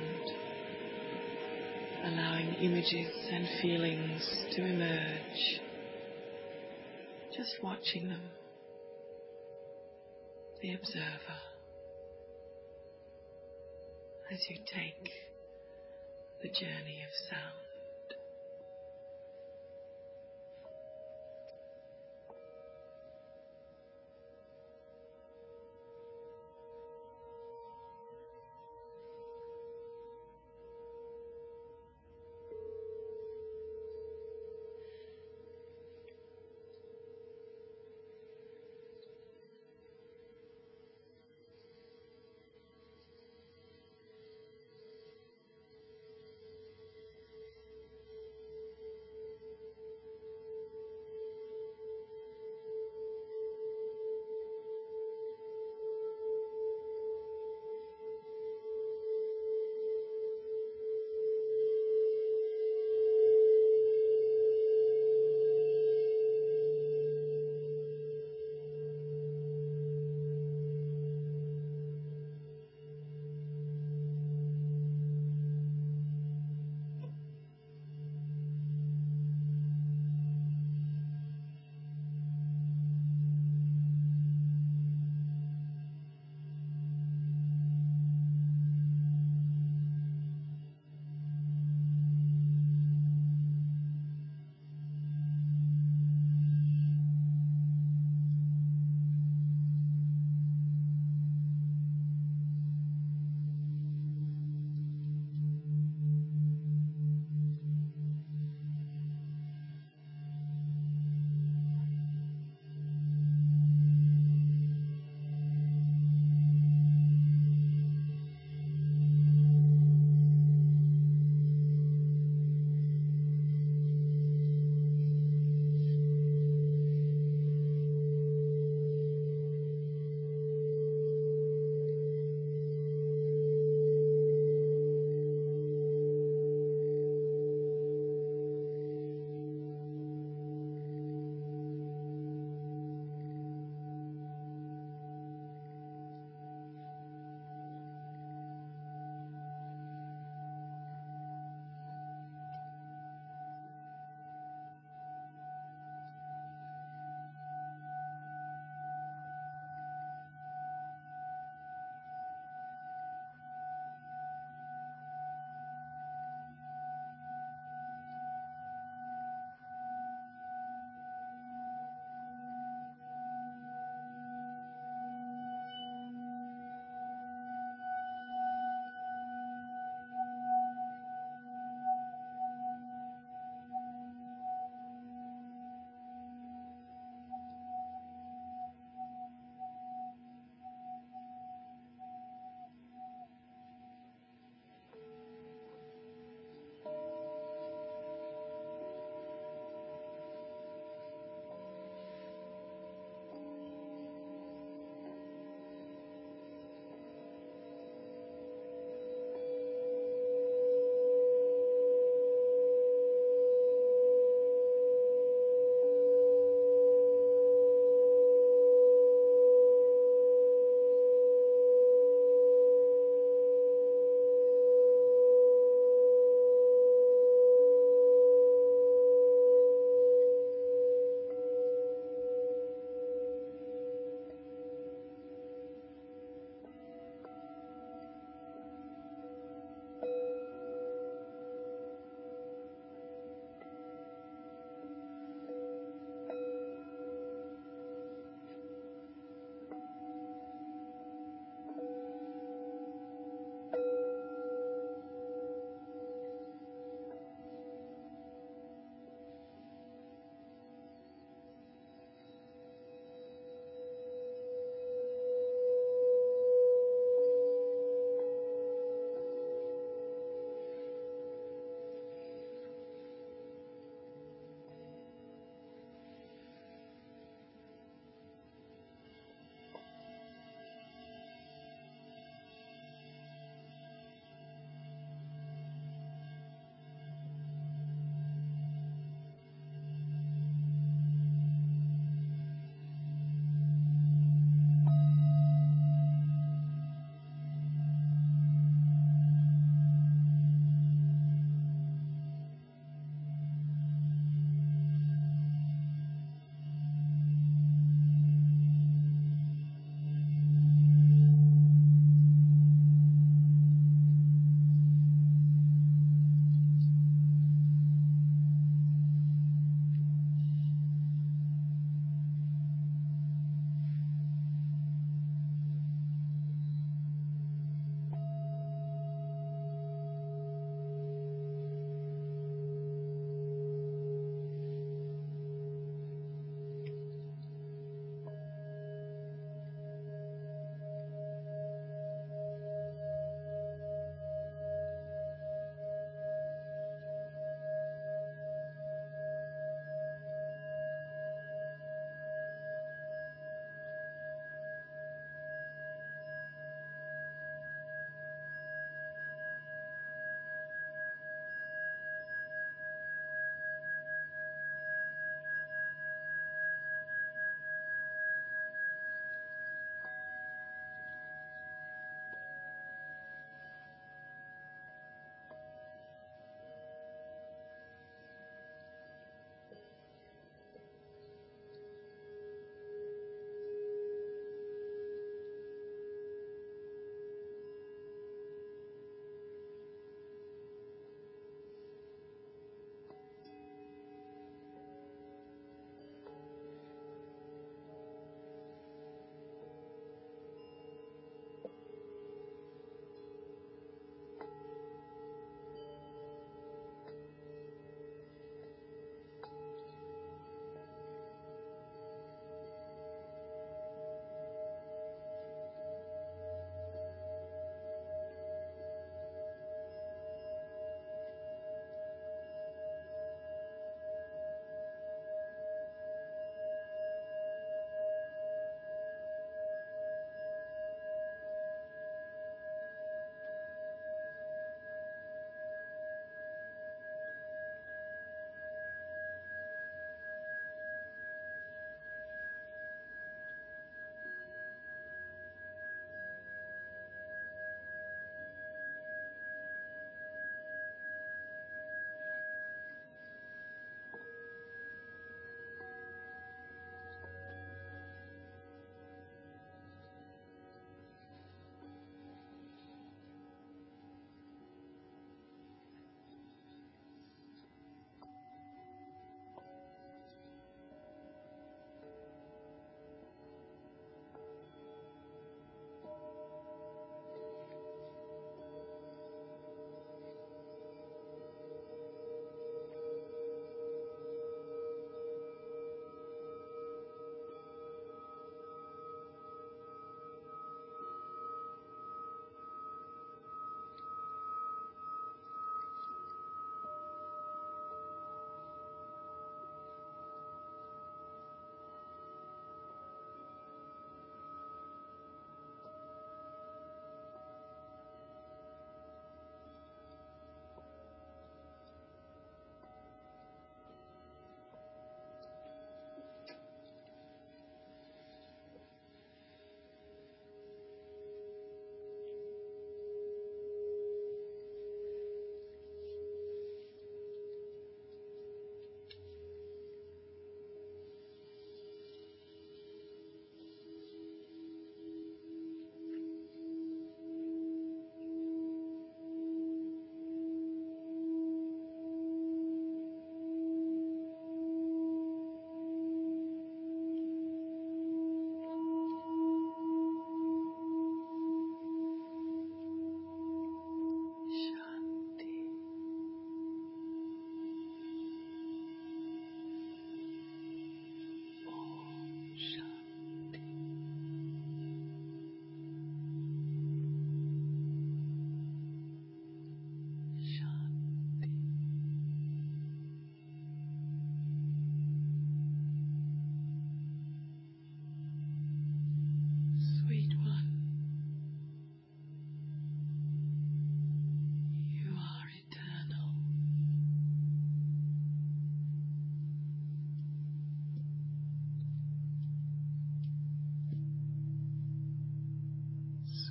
allowing images and feelings to emerge, just watching them, the observer as you take the journey of sound.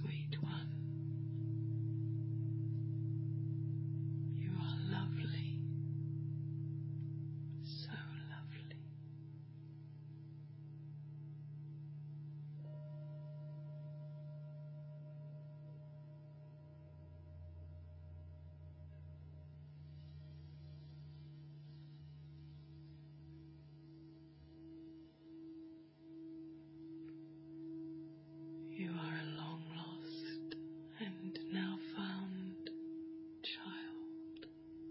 sweet one. You are lovely, so lovely. You are a long lost and now found child.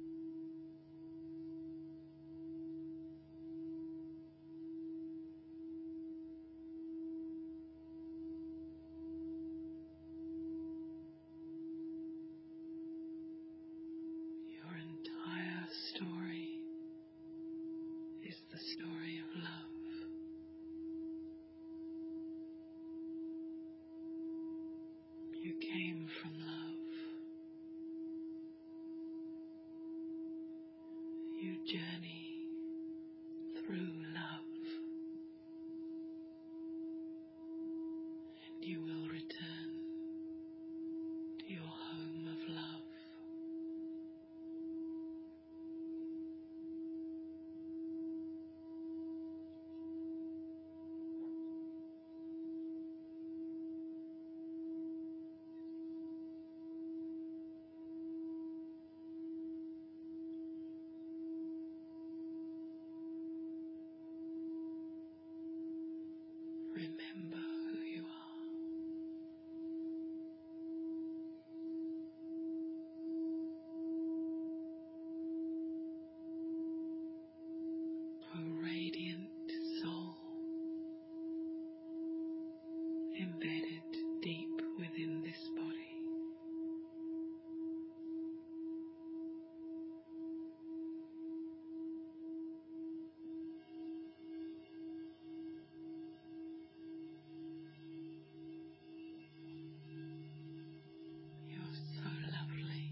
Your entire story is the story of love. You came from love. You journey through love, and you will return to your home of love. Remember who you are. A radiant soul embedded deep within this body. You're so lovely.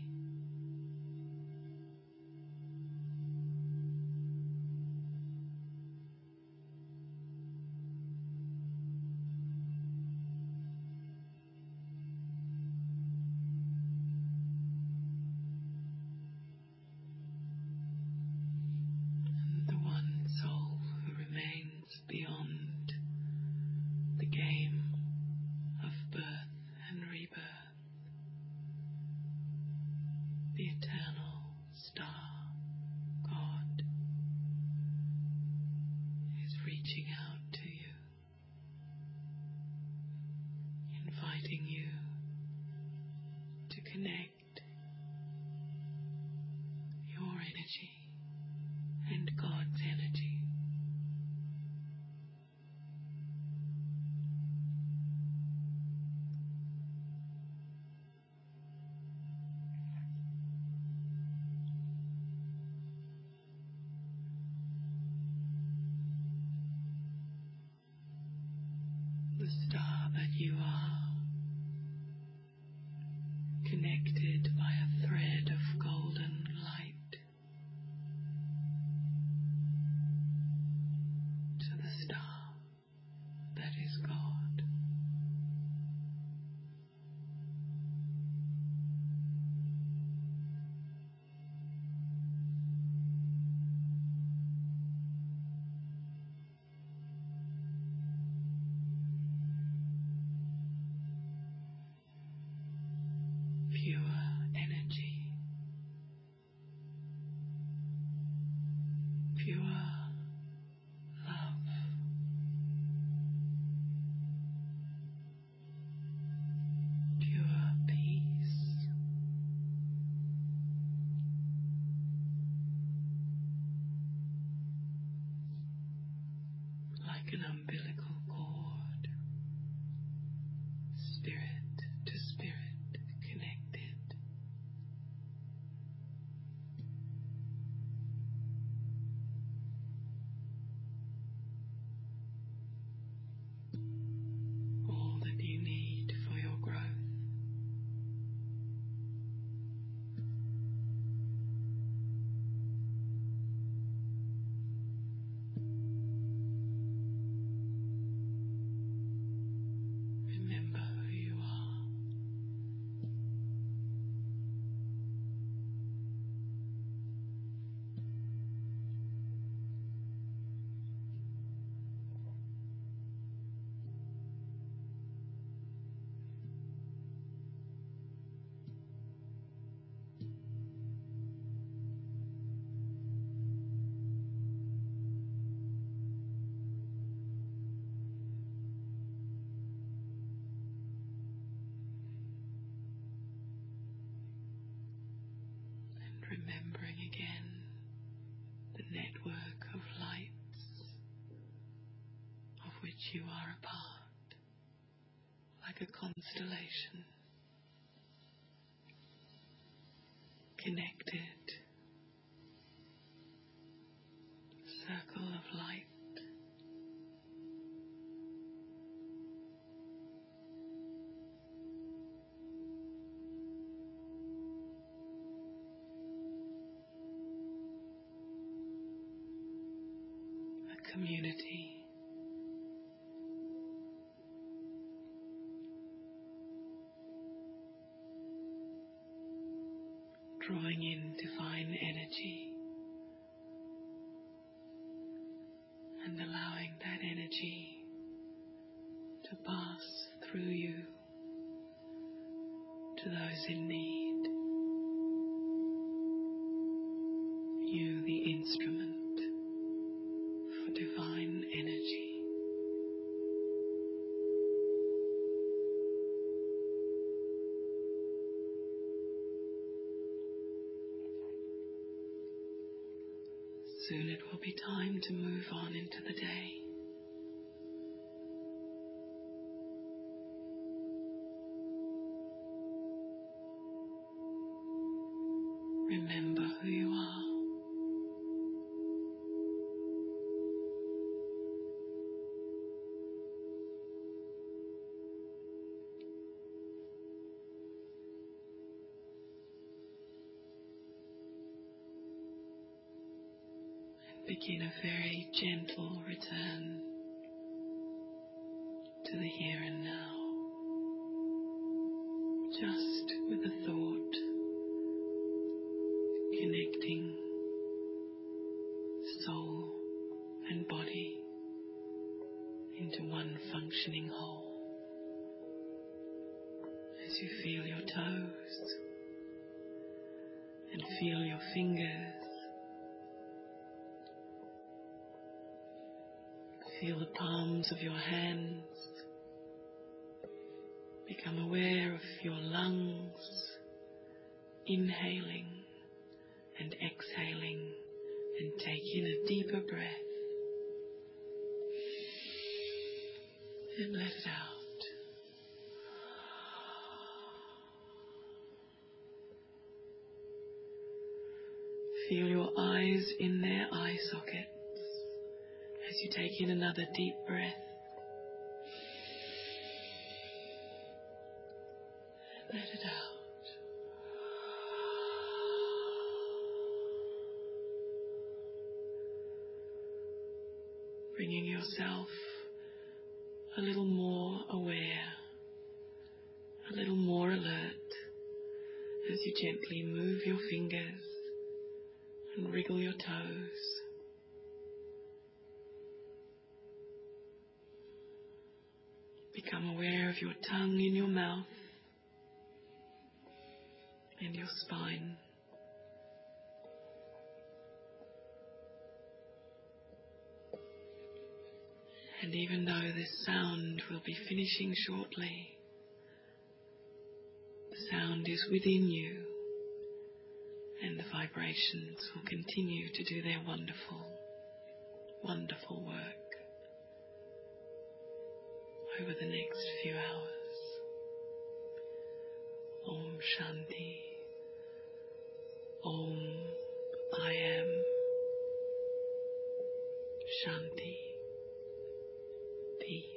And the one soul who remains beyond the game of birth and rebirth, the eternal star, God, is reaching out to you, inviting you to connect your energy and God's energy. The star that you are, connected by a thread of golden light to the star that is God. Pure energy, pure love, pure peace, like an umbilical cord, spirit to spirit connected. All that you need for your growth. Remember who you are. remembering again the network of lights of which you are a part, like a constellation, connected, circle of light. A community. Drawing in divine energy and allowing that energy to pass through you to those in need. You, the instrument for divine energy. Soon it will be time to move on into the day. Remember who you are. Begin a very gentle return to the here and now, just with a thought, connecting soul and body into one functioning whole. As you feel your toes and feel your fingers, feel the palms of your hands. Become aware of your lungs, inhaling and exhaling, and take in a deeper breath and let it out. Feel your eyes in their eye sockets as you take in another deep breath. And let it out. Bringing yourself a little more aware, a little more alert as you gently move your fingers and wriggle your toes. Become aware of your tongue in your mouth and your spine. And even though this sound will be finishing shortly, the sound is within you, and the vibrations will continue to do their wonderful, wonderful work over the next few hours. Om Shanti. Om I am Shanti. Peace.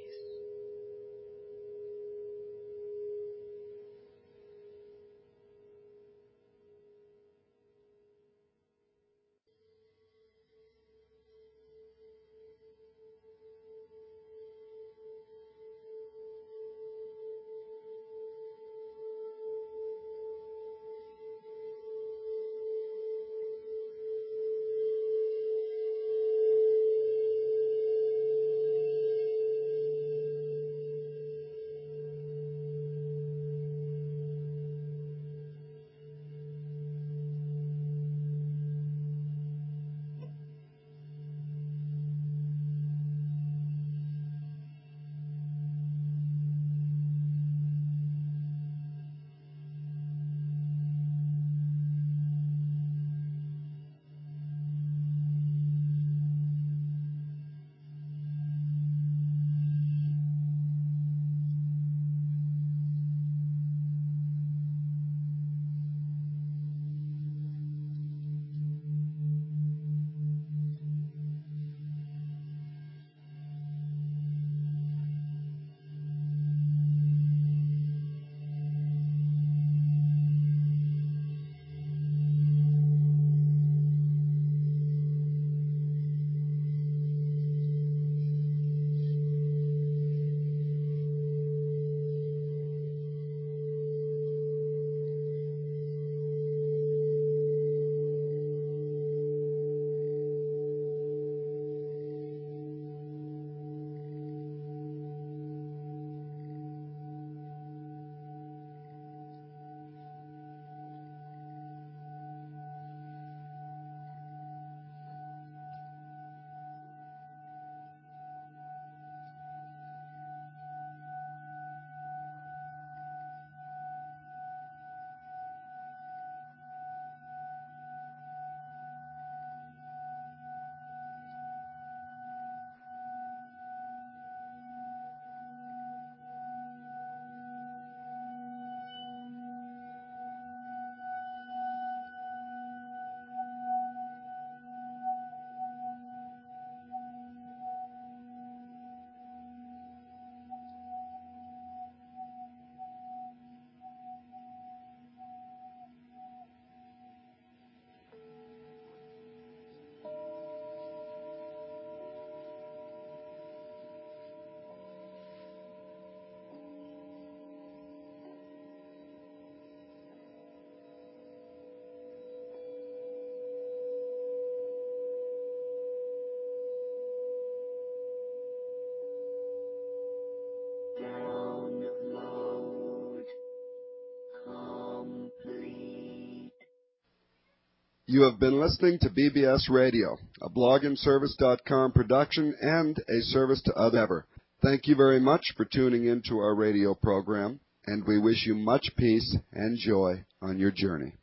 You have been listening to B B S Radio, a blog and service dot com production and a service to others. Thank you very much for tuning in to our radio program, and we wish you much peace and joy on your journey.